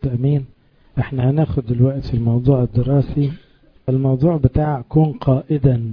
أمين. احنا هناخد دلوقتي الموضوع الدراسي، الموضوع بتاع كن قائدا.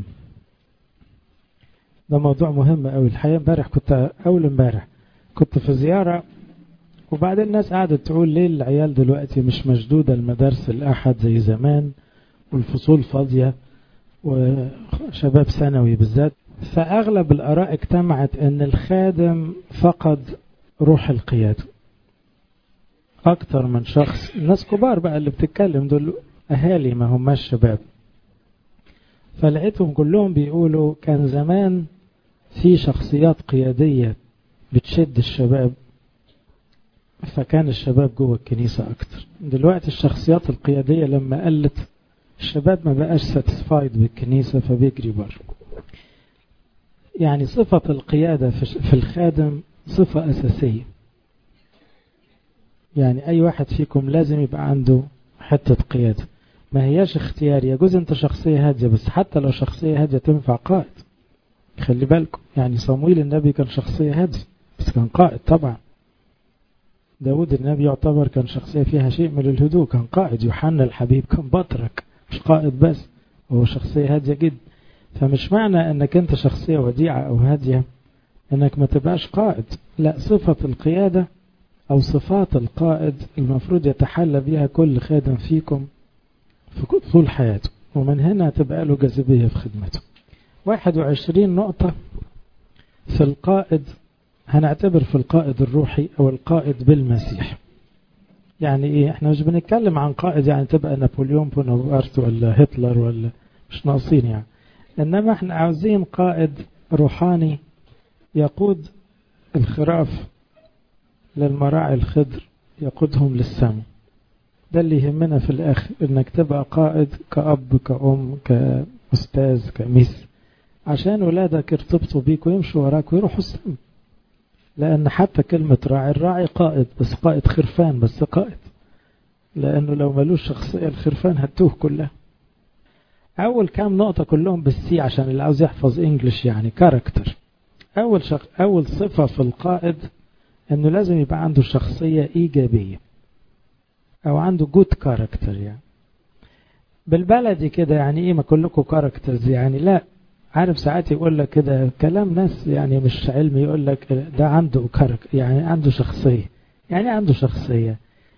ده موضوع مهم قوي الحقيقة. أول امبارح كنت في زيارة، وبعدين الناس قعدت تقول ليه العيال دلوقتي مش مشدودة المدارس الأحد زي زمان، والفصول فاضية وشباب ثانوي بالذات. فأغلب الآراء اجتمعت أن الخادم فقد روح القيادة أكتر من شخص. الناس كبار بقى اللي بتتكلم دول أهالي ما هماش شباب، فلقيتهم كلهم بيقولوا كان زمان في شخصيات قيادية بتشد الشباب، فكان الشباب جوه الكنيسة أكتر. دلوقتي الشخصيات القيادية لما قلت، الشباب ما بقاش ساتسفايد بالكنيسة فبيجري بره. يعني صفة القيادة في الخادم صفة أساسية. يعني أي واحد فيكم لازم يبقى عنده حتة قيادة، ما هياش اختياري. يجوز أنت شخصية هادية، بس حتى لو شخصية هادية تنفع قائد. خلي بالكم، يعني صمويل النبي كان شخصية هادية بس كان قائد طبعا. داود النبي يعتبر كان شخصية فيها شيء من الهدوء، كان قائد. يوحنا الحبيب كان بطرك، مش قائد بس، وهو شخصية هادية جدا. فمش معنى أنك أنت شخصية وديعة أو هادية أنك ما تبقاش قائد، لا. صفة القيادة أو صفات القائد المفروض يتحلى بها كل خادم فيكم في طول حياته، ومن هنا تبقى له جاذبية في خدمته. 21 نقطة في القائد. هنعتبر في القائد الروحي أو القائد بالمسيح. يعني إيه؟ احنا مش بنتكلم عن قائد يعني تبقى نابليون بونابرت ولا هتلر، ولا مش ناقصين يعني. إنما احنا عاوزين قائد روحاني يقود الخراف للمراعي الخضر، يقودهم للسماء. ده اللي يهمنا في الآخر، إنك تبقى قائد كأب كأم كأستاذ كميس، عشان ولادك يرتبطوا بيك ويمشوا وراك ويروحوا السماء. لأن حتى كلمة راعي، الراعي قائد، بس قائد خرفان بس قائد، لأنه لو ملوش شخصية الخرفان هتوه كلها. أول كام نقطة كلهم بالسي عشان اللي عاوز يحفظ إنجليش، يعني كاركتر. أول صفة في القائد أنه لازم يبقى عنده شخصية إيجابية أو عنده جود كاركتر. يعني بالبلدي كده، يعني إيه ما كلكم كاركترز يعني؟ لا، عارف ساعات يقول لك كده كلام ناس يعني مش علمي، يقول لك ده عنده كاركتر، يعني عنده شخصية. يعني عنده شخصية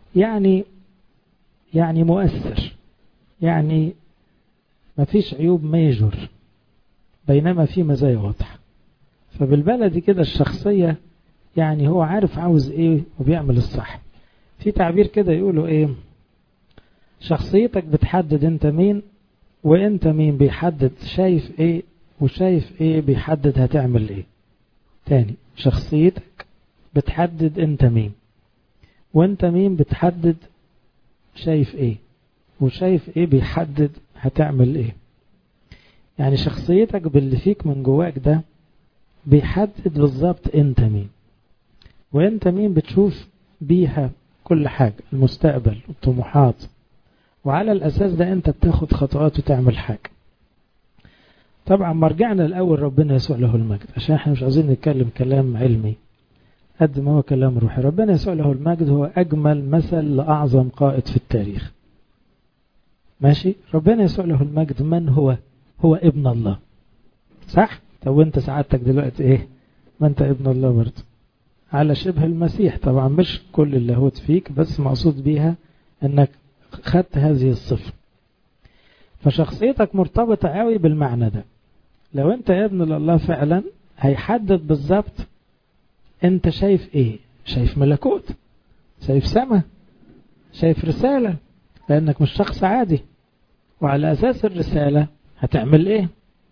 يعني مؤثر، يعني ما فيش عيوب ميجور بينما في مزايا واضحة. فبالبلدي كده الشخصية يعني هو عارف عاوز ايه وبيعمل الصح. في تعبير كده يقولوا ايه، شخصيتك بتحدد انت مين، وانت مين بيحدد شايف ايه، وشايف ايه بيحدد هتعمل ايه. تاني، شخصيتك بتحدد انت مين، وانت مين بتحدد شايف ايه، وشايف ايه بيحدد هتعمل ايه. يعني شخصيتك باللي فيك من جواك ده بيحدد بالظبط انت مين، وانت مين بتشوف بيها كل حاجة، المستقبل والطموحات، وعلى الأساس ده أنت بتاخد خطوات وتعمل حاجة. طبعا مرجعنا الأول ربنا يسوع له المجد، عشان احنا مش عايزين نتكلم كلام علمي قد ما هو كلام روحي. ربنا يسوع له المجد هو أجمل مثل لأعظم قائد في التاريخ. ماشي؟ ربنا يسوع له المجد من هو؟ هو ابن الله، صح؟ طب وانت سعادتك دلوقتي ايه؟ ما انت ابن الله برضه، على شبه المسيح. طبعا مش كل اللاهوت فيك، بس مقصود بيها انك خدت هذه الصفة. فشخصيتك مرتبطة قوي بالمعنى ده. لو انت ابن الله فعلا هيحدد بالظبط انت شايف ايه. شايف ملكوت، شايف سماء، شايف رسالة، لانك مش شخص عادي، وعلى اساس الرسالة هتعمل ايه.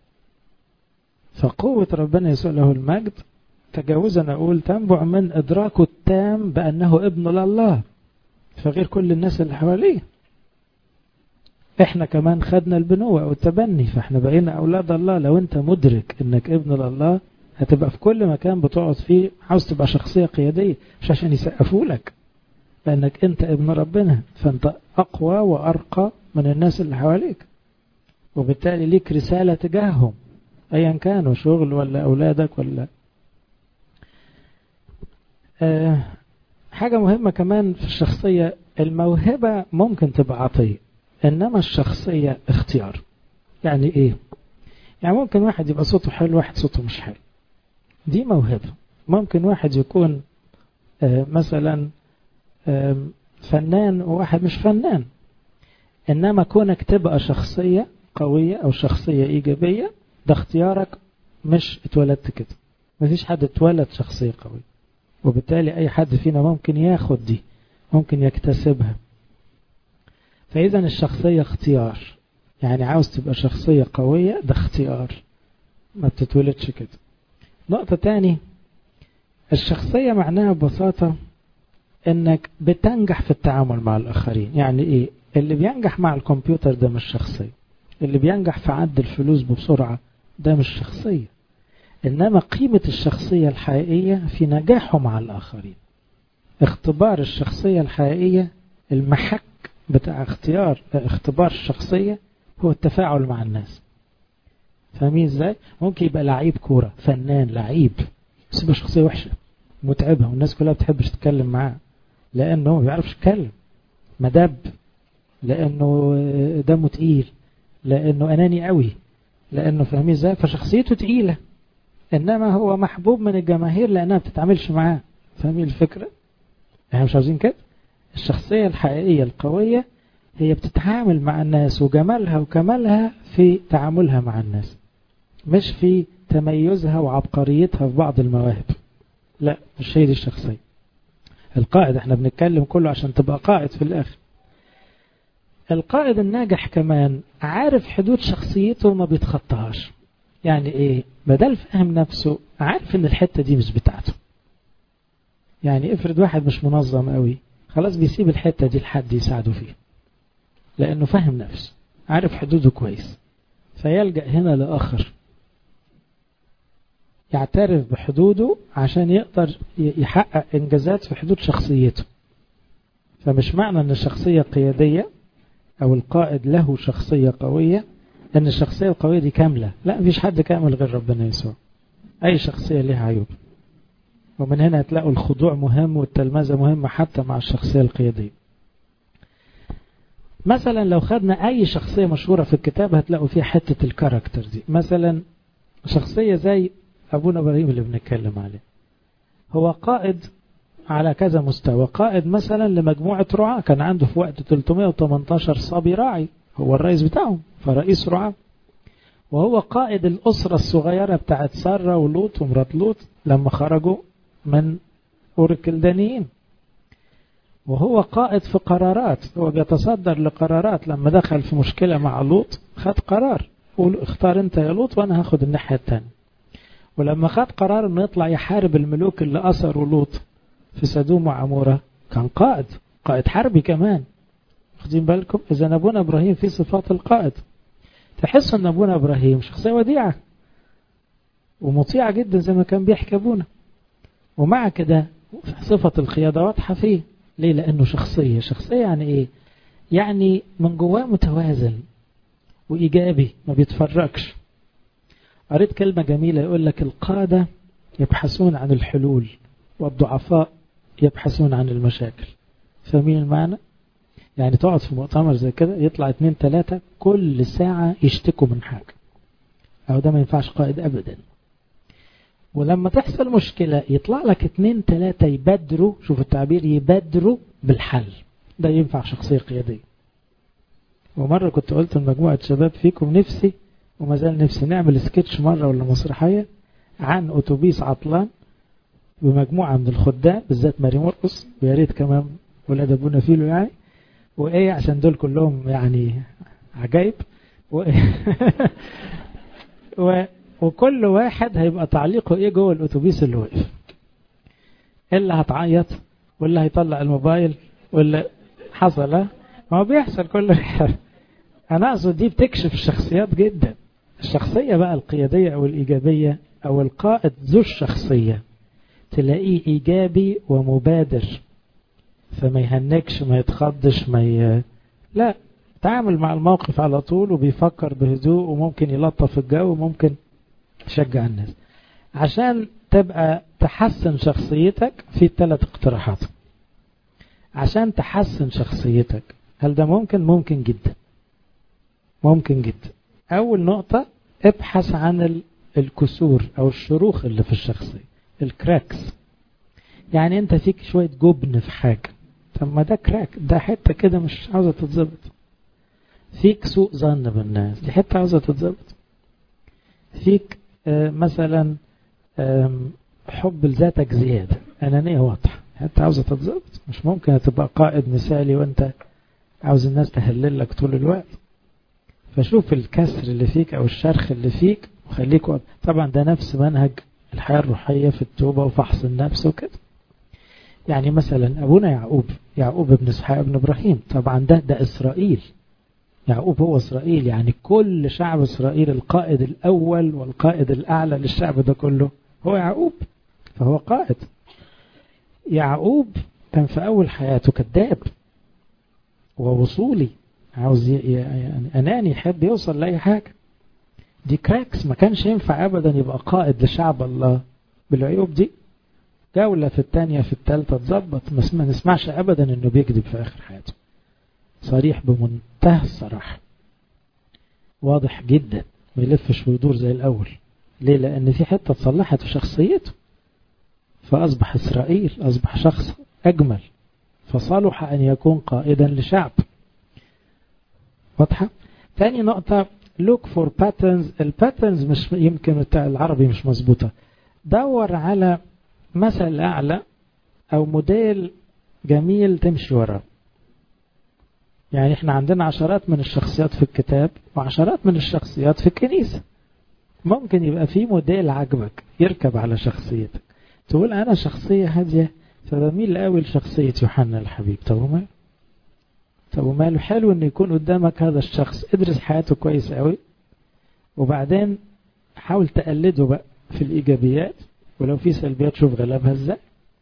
فقوة ربنا يسوع له المجد تجاوزا أقول تنبع من إدراكه التام بأنه ابن الله، فغير كل الناس اللي حواليه. احنا كمان خدنا البنوة أو التبني، فاحنا بقينا أولاد الله. لو انت مدرك انك ابن الله هتبقى في كل مكان بتقعد فيه عاوز تبقى شخصية قيادية، مش عشان يسقفوا لك، لأنك انت ابن ربنا، فانت أقوى وأرقى من الناس اللي حواليك، وبالتالي ليك رسالة تجاههم أيا كانوا، شغل ولا أولادك ولا. حاجة مهمة كمان في الشخصية الموهبة ممكن تبقى عطية، إنما الشخصية اختيار. يعني إيه؟ يعني ممكن واحد يبقى صوته حلو، واحد صوته مش حلو، دي موهبة. ممكن واحد يكون مثلا فنان وواحد مش فنان. إنما كونك تبقى شخصية قوية أو شخصية إيجابية ده اختيارك، مش اتولدت كده. مفيش حد اتولد شخصية قوية، وبالتالي أي حد فينا ممكن ياخد دي، ممكن يكتسبها. فإذا الشخصية اختيار، يعني عاوز تبقى شخصية قوية ده اختيار، ما بتتولدش كده. نقطة تاني، الشخصية معناها ببساطة انك بتنجح في التعامل مع الآخرين. يعني ايه؟ اللي بينجح مع الكمبيوتر ده مش شخصية، اللي بينجح في عد الفلوس بسرعة ده مش شخصية. إنما قيمة الشخصية الحقيقية في نجاحه مع الآخرين. اختبار الشخصية الحقيقية، المحك بتاع اختبار الشخصية هو التفاعل مع الناس. فاهمين ازاي؟ ممكن يبقى لعيب كورة، فنان، لعيب، بس يبقى شخصية وحشة متعبة، والناس كلها بتحبش تتكلم معاه لأنه ما بيعرفش يتكلم، مدب، لأنه دمه تقيل، لأنه أناني قوي، لأنه فاهمين ازاي؟ فشخصيته تقيلة، إنما هو محبوب من الجماهير لأنها بتتعاملش معاه. فاهمين الفكرة؟ احنا مش عاوزين كده. الشخصية الحقيقية القوية هي بتتعامل مع الناس، وجمالها وكمالها في تعاملها مع الناس، مش في تميزها وعبقريتها في بعض المواهب. لا، مش هي دي الشخصية. القائد احنا بنتكلم كله عشان تبقى قائد في الآخر. القائد الناجح كمان عارف حدود شخصيته وما بيتخطاهاش. يعني ايه؟ بدل فهم نفسه عارف ان الحتة دي مش بتاعته. يعني افرض واحد مش منظم قوي، خلاص بيسيب الحتة دي لحد يساعده فيه، لانه فهم نفسه، عارف حدوده كويس، فيلجأ هنا لآخر يعترف بحدوده عشان يقدر يحقق انجازات في حدود شخصيته. فمش معنى ان الشخصية قيادية او القائد له شخصية قوية ان الشخصية القوية دي كاملة. لا، مفيش حد كامل غير ربنا يسوع. اي شخصية لها عيوب، ومن هنا هتلاقوا الخضوع مهم والتلمذة مهمة حتى مع الشخصية القيادية. مثلا لو خدنا اي شخصية مشهورة في الكتاب هتلاقوا فيها حتة الكاركتر دي. مثلا شخصية زي ابونا ابراهيم اللي بنتكلم عليه، هو قائد على كذا مستوى. قائد مثلا لمجموعة رعاة، كان عنده في وقت 318 صبي راعي، هو الرئيس بتاعهم، فرئيس رعاة. وهو قائد الأسرة الصغيرة بتاعت سارة ولوط ومرات لوط لما خرجوا من أور الكلدانيين. وهو قائد في قرارات، هو بيتصدر لقرارات. لما دخل في مشكلة مع لوط خد قرار، قول اختار انت يا لوط وانا هاخد الناحية التانية. ولما خد قرار انه يطلع يحارب الملوك اللي أسروا لوط في سدوم وعمورة، كان قائد حربي كمان. واخدين بالكم؟ إذا أبونا إبراهيم في صفات القائد. تحس أن أبونا إبراهيم شخصية وديعة ومطيعة جدا زي ما كان بيحكي أبونا، ومع كده صفة القيادة واضحة فيه. ليه؟ لأنه شخصية يعني إيه؟ يعني من جواه متوازن وإيجابي، ما بيتفرقش. قريت كلمة جميلة يقول لك القادة يبحثون عن الحلول والضعفاء يبحثون عن المشاكل. فاهمين المعنى؟ يعني تقعد في مؤتمر زي كده يطلع 2 3 كل ساعة يشتكوا من حاجة، أو ده ما ينفعش قائد أبدا. ولما تحصل مشكلة يطلع لك 2 3 يبادروا، شوف التعبير، يبادروا بالحل. ده ينفع شخصية قيادية. ومرة كنت قلت لمجموعة شباب فيكم نفسي وما زال نفسي نعمل سكتش مرة ولا مسرحية عن أتوبيس عطلان بمجموعة من الخدام، بالذات ماري مرقس، ويا ريت كمان ولاد أبونا فيلو يعني، وإيه عشان دول كلهم يعني عجائب وكل واحد هيبقى تعليقه إيه جوه الأتوبيس اللي وقف، اللي هتعيط واللي هيطلع الموبايل واللي حصل. ما هو بيحصل كل حاجة. أنا أقصد دي بتكشف الشخصيات جدا. الشخصية بقى القيادية أو الإيجابية أو القائد ذو الشخصية تلاقيه إيجابي ومبادر، فما يهنكش، ما يتخضش، لا، تعامل مع الموقف على طول وبيفكر بهدوء، وممكن يلطف الجو وممكن يشجع الناس. عشان تبقى تحسن شخصيتك في 3 اقتراحات. عشان تحسن شخصيتك. هل ده ممكن؟ ممكن جدا، ممكن جدا. أول نقطة، ابحث عن الكسور أو الشروخ اللي في الشخصية، الكراكس. يعني أنت فيك شوية جبن في حاجة، طب ما ده كراك، ده حتة كده مش عاوزة تتظبط. فيك سوء ظن بالناس، دي حتة عاوزة تتظبط. فيك مثلا حب لذاتك زيادة، أنانية واضحة، حتة عاوزة تتظبط. مش ممكن تبقى قائد مثالي وأنت عاوز الناس تهللك طول الوقت. فشوف الكسر اللي فيك أو الشرخ اللي فيك وخليك طبعا ده نفس منهج الحياة الروحية في التوبة وفحص النفس وكده. يعني مثلا أبونا يعقوب ابن إسحاق ابن إبراهيم، طبعا ده إسرائيل. يعقوب هو إسرائيل، يعني كل شعب إسرائيل القائد الأول والقائد الأعلى للشعب ده كله هو يعقوب، فهو قائد. يعقوب كان في أول حياته كذاب ووصولي، عاوز يعني أناني، يحب يوصل لأي حاجة. دي كراكس، ما كانش ينفع أبدا يبقى قائد لشعب الله بالعيوب دي. جولة في الثانية في الثالثة تظبط، ما نسمعش أبدا أنه بيكذب في آخر حياته. صريح بمنتهى الصراحة، واضح جدا، ما يلفش ويدور زي الأول. ليه؟ لأن في حتة تصلحت في شخصيته، فأصبح إسرائيل، أصبح شخص أجمل، فصلح أن يكون قائدا لشعب. واضحة؟ تاني نقطة، look for patterns. الباترنز مش يمكن بتاع العربي مش مظبوطة. دور على مثل أعلى أو موديل جميل تمشي وراه. يعني احنا عندنا عشرات من الشخصيات في الكتاب وعشرات من الشخصيات في الكنيسة. ممكن يبقى في موديل عجبك يركب على شخصيتك، تقول أنا شخصية هادية فبميل قوي لشخصية يوحنا الحبيب. طب وماله؟ حلو ان يكون قدامك هذا الشخص، ادرس حياته كويس قوي وبعدين حاول تقلده بقى في الإيجابيات، ولو في سلبيات شوف غلبها ازاي.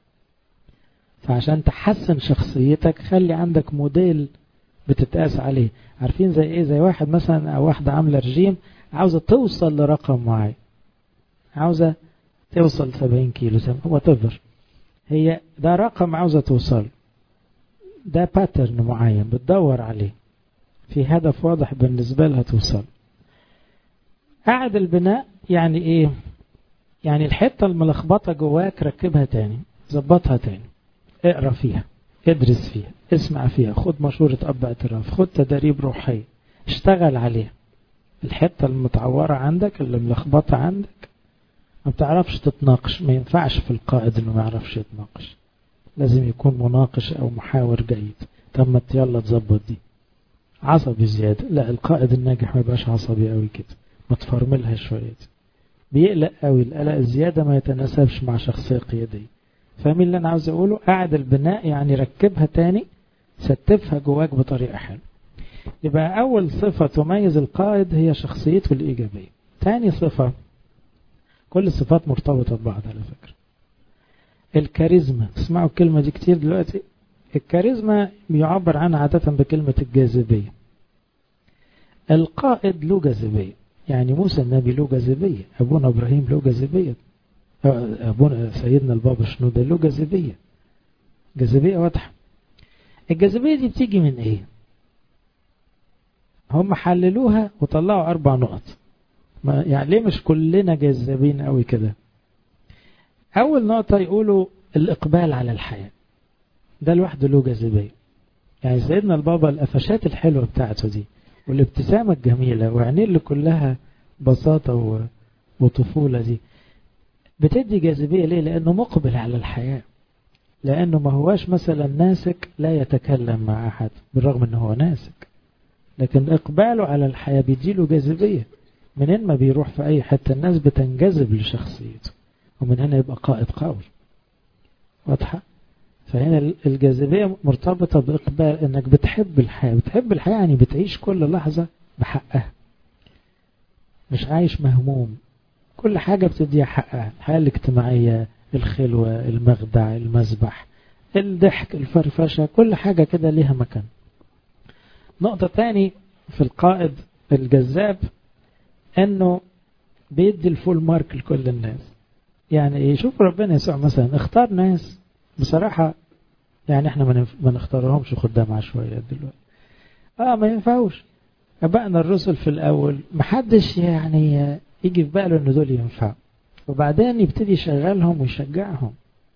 فعشان تحسن شخصيتك خلي عندك موديل بتتقاس عليه. عارفين زي ايه؟ زي واحد مثلا او واحدة عاملة رجيم عاوزة توصل لرقم معين، عاوزة توصل 70 كيلو، هو تفر، هي ده رقم عاوزة توصل، ده باترن معين بتدور عليه، في هدف واضح بالنسبة لها توصل. قاعد البناء يعني ايه؟ يعني الحتة الملخبطة جواك ركبها تاني، ظبطها تاني، اقرأ فيها، ادرس فيها، اسمع فيها، خد مشورة أب اعتراف، خد تدريب روحية، اشتغل عليها. الحتة المتعورة عندك، اللي ملخبطة عندك، ما بتعرفش تتناقش، ما ينفعش في القائد انه ما يعرفش يتناقش، لازم يكون مناقش او محاور جيد. طب ما يلا تظبط دي. عصبي زيادة، لا، القائد الناجح ما يبقاش عصبي قوي كده، ما تفرملها شوية. بيقلق قوي، القلق الزيادة ما يتناسبش مع شخصية قيادية. فاهمين اللي انا عاوز اقوله؟ قاعد البناء يعني ركبها تاني، ستفها جواك بطريقة حلوة. يبقى اول صفة تميز القائد هي شخصيته الإيجابية. تاني صفة، كل الصفات مرتبطة ببعض على فكرة، الكاريزما. تسمعوا الكلمة دي كتير دلوقتي. الكاريزما يعبر عنها عادة بكلمة الجاذبية. القائد له جاذبية، يعني موسى النبي له جاذبية، أبونا إبراهيم له جاذبية، أبونا سيدنا البابا شنودة له جاذبية، جاذبية واضحة. الجاذبية دي بتيجي من إيه؟ هم حللوها وطلعوا 4 نقط. يعني ليه مش كلنا جاذبين قوي كده؟ أول نقطة يقولوا الإقبال على الحياة، ده لوحده له جاذبية. يعني سيدنا البابا القفشات الحلوة بتاعته دي والابتسامة الجميلة وعينيه اللي كلها بساطة وطفولة دي بتدي جاذبية. ليه؟ لأنه مقبل على الحياة، لأنه ما هواش مثلا ناسك لا يتكلم مع أحد بالرغم أنه هو ناسك، لكن إقباله على الحياة بيديله جاذبية. منين ما بيروح في أي حتة الناس بتنجذب لشخصيته، ومن هنا يبقى قائد قوي. واضحة؟ فهنا الجاذبية مرتبطة بإقبال، أنك بتحب الحياة. بتحب الحياة يعني بتعيش كل لحظة بحقها، مش عايش مهموم، كل حاجة بتديها حقها. الحياة الاجتماعية، الخلوة، المخدع، المسبح، الضحك، الفرفشة، كل حاجة كده ليها مكان. نقطة تاني في القائد الجذاب أنه بيدي الفول مارك لكل الناس. يعني يشوف ربنا يسوع مثلا اختار ناس بصراحة يعني احنا ما نختارهمش خدام عشوائيات دلوقتي. ما ينفعوش. أبائنا الرسل في الأول محدش يعني يجي في باله إن دول ينفعوا، وبعدين يبتدي يشغلهم ويشجعهم.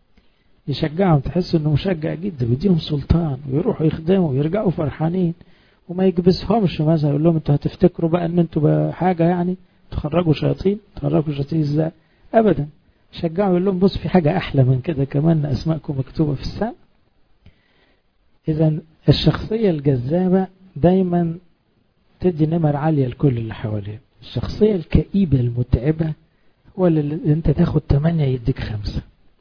تحس إنه مشجع جدا، بيديهم سلطان ويروحوا يخدموا ويرجعوا فرحانين، وما يكبسهمش مثلا يقول لهم انتوا هتفتكروا بقى ان انتوا بحاجة يعني تخرجوا شياطين ازاي؟ أبدا. شجعوا يقول لهم بص في حاجة أحلى من كده كمان، أسماءكم مكتوبة في السماء. إذا الشخصية الجذابة دايما تدي نمر عالية لكل اللي حواليه. الشخصية الكئيبة المتعبة هو اللي انت تاخد 8 يديك 5،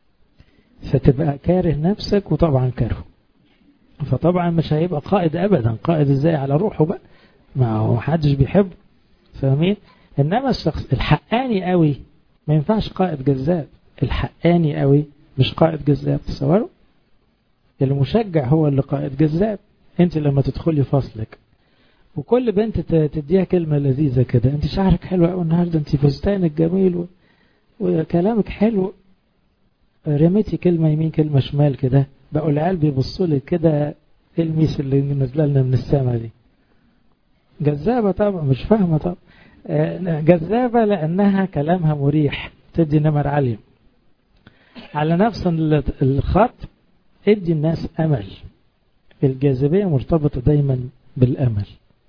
فتبقى كاره نفسك وطبعا كاره، فطبعا مش هيبقى قائد أبدا. قائد ازاي على روحه بقى؟ ما هو محدش بيحبه، فاهمين؟ إنما الشخص الحقاني قوي ما ينفعش قائد جذاب. الحقاني قوي مش قائد جذاب. تصوروا المشجع هو اللي قائد جذاب. انت لما تدخلي فصلك وكل بنت تديها كلمة لذيذة كده، انت شعرك حلو قوي النهاردة، انت فستانك جميل وكلامك حلو، رميتي كلمة يمين كلمة شمال كده، بقوا العيال بيبصوا لك كده، ايه الميس اللي نزل لنا من السما دي؟ جذابة طبعا، مش فاهمة طبعا. جذابة لأنها كلامها مريح، تدي نمر عالية. على نفس الخط ادي الناس أمل. الجاذبية مرتبطة دايما بالأمل،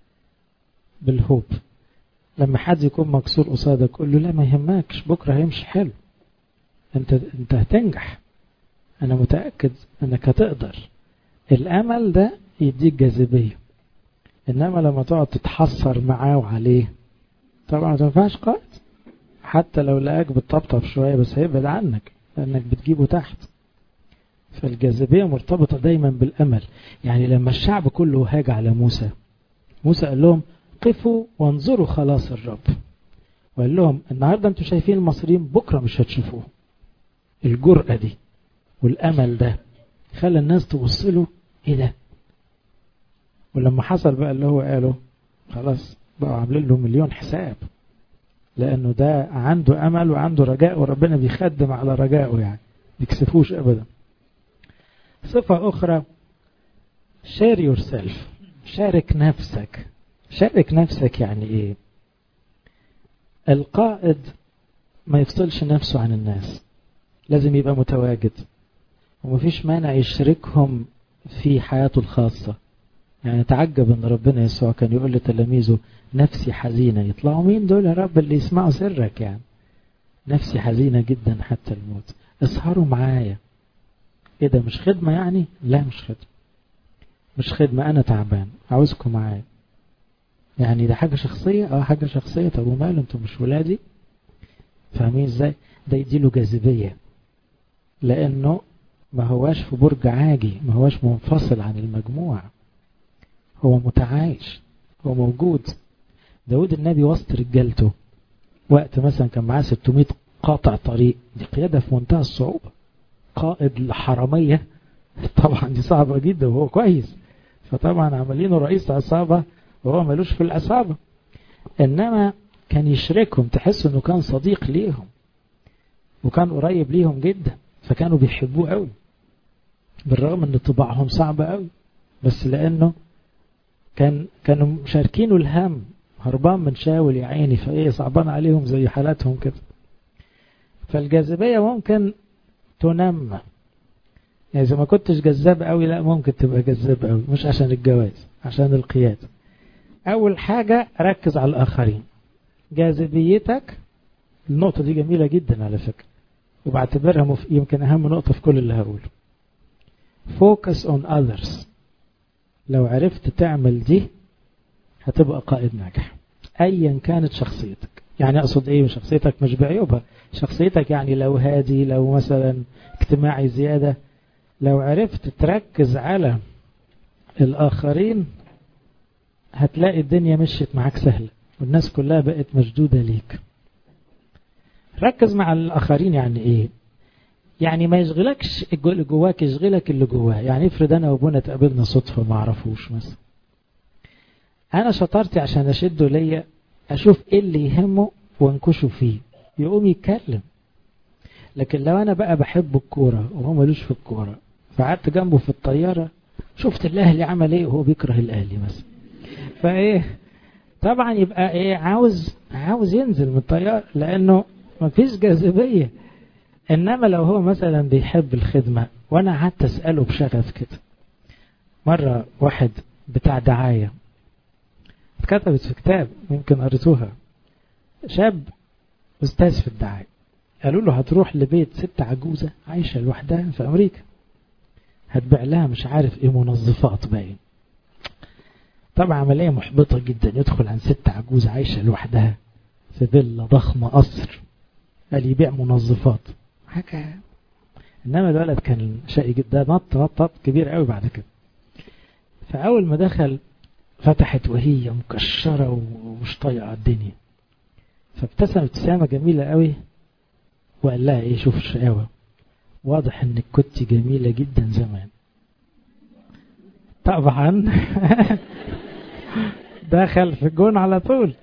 بالهوب. لما حد يكون مكسور قصادك قول له لا ما يهمكش، بكرة هيمشي حلو، انت هتنجح، انا متأكد انك هتقدر. الامل ده يديك جاذبية. انما لما تقعد تتحسر معاه وعليه طبعا ما تنفعش قائد. حتى لو لقاك بتطبطب شوية بس هيبعد عنك لانك بتجيبه تحت. فالجاذبية مرتبطة دايما بالامل. يعني لما الشعب كله هاج على موسى قال لهم قفوا وانظروا خلاص الرب، وقال لهم النهاردة انتوا شايفين المصريين، بكرة مش هتشوفوه. الجرأة دي والأمل ده خلى الناس توصله ايه ده. ولما حصل بقى اللي هو قاله خلاص بقوا عاملين له مليون حساب، لأنه ده عنده أمل وعنده رجاء، وربنا بيخدم على رجائه، يعني بيكسفوش أبدا. صفة أخرى share yourself، شارك نفسك. شارك نفسك يعني ايه؟ القائد ما يفصلش نفسه عن الناس، لازم يبقى متواجد، ومفيش مانع يشاركهم في حياته الخاصة. يعني تعجب ان ربنا يسوع كان يقول لتلاميذه نفسي حزينة. يطلعوا مين دول يا رب اللي يسمعوا سرك؟ يعني نفسي حزينة جدا حتى الموت، اسهروا معايا. ايه ده مش خدمة يعني؟ لا مش خدمة، انا تعبان عاوزكم معايا. يعني ده حاجة شخصية، حاجة شخصية. طب وماله انتم مش ولادي؟ فاهمين ازاي؟ ده يديله جاذبية، لانه ما هواش في برج عاجي، ما هواش منفصل عن المجموعة، هو متعايش، هو موجود. داود النبي وسط رجالته وقت مثلا كان معاه 600 قاطع طريق، دي قيادة في منتهى الصعوبة. قائد الحرامية طبعا دي صعبة جدا، وهو كويس، فطبعا عملينه رئيس عصابة وهو ملوش في العصابة. انما كان يشركهم، تحس انه كان صديق ليهم وكان قريب ليهم جدا، فكانوا بيحبوه قوي بالرغم ان طباعهم صعبة قوي، بس لانه كانوا مشاركينه الهم. هربان من شاول يا عيني، فايه صعبان عليهم زي حالاتهم كده. فالجاذبية ممكن تنمى. يعني إذا ما كنتش جذاب قوي، لا ممكن تبقى جذاب قوي، مش عشان الجواز، عشان القيادة. أول حاجة ركز على الآخرين. جاذبيتك، النقطة دي جميلة جدا على فكرة، وبعتبرها يمكن أهم نقطة في كل اللي هقوله. focus on others. لو عرفت تعمل دي هتبقى قائد ناجح أيا كانت شخصيتك. يعني أقصد إيه؟ شخصيتك مش بعيوبها، شخصيتك يعني لو هادي، لو مثلا اجتماعي زيادة، لو عرفت تركز على الآخرين هتلاقي الدنيا مشيت معاك سهلة، والناس كلها بقت مشدودة ليك. ركز مع الآخرين يعني إيه؟ يعني ما يشغلكش اللي جواك، يشغلك اللي جواه. يعني افرض أنا وابونا تقابلنا صدفة ما اعرفوش مثلا، أنا شطرتي عشان أشده ليا، أشوف إيه اللي يهمه وانكشه فيه، يقوم يتكلم. لكن لو أنا بقى بحب الكورة وهو ملوش في الكورة، فقعدت جنبه في الطيارة، شفت الأهلي عمل ايه وهو بيكره الأهلي مثلا. فايه طبعا يبقى ايه، عاوز ينزل من الطيارة لأنه مفيش جاذبية. إنما لو هو مثلا بيحب الخدمة، وأنا قعدت أسأله بشغف كده. مرة واحد بتاع دعاية اتكتبت في كتاب يمكن قريتوها، شاب أستاذ في الدعاية، قالوا له هتروح لبيت ست عجوزة عايشة لوحدها في أمريكا، هتبيع لها مش عارف ايه منظفات باين. طبعا عملية محبطة جدا، يدخل عن ست عجوزة عايشة لوحدها في فيلا ضخمة قصر، قال يبيع منظفات حاجة. إنما الولد كان شقي جدا، نط كبير قوي بعد كده. فأول ما دخل فتحت وهي مكشرة ومش طايقة الدنيا، فابتسم ابتسامة جميلة قوي وقال لها ايه، شوف الشقاوة، واضح انك كنت جميلة جدا زمان. طبعا دخل في الجون على طول.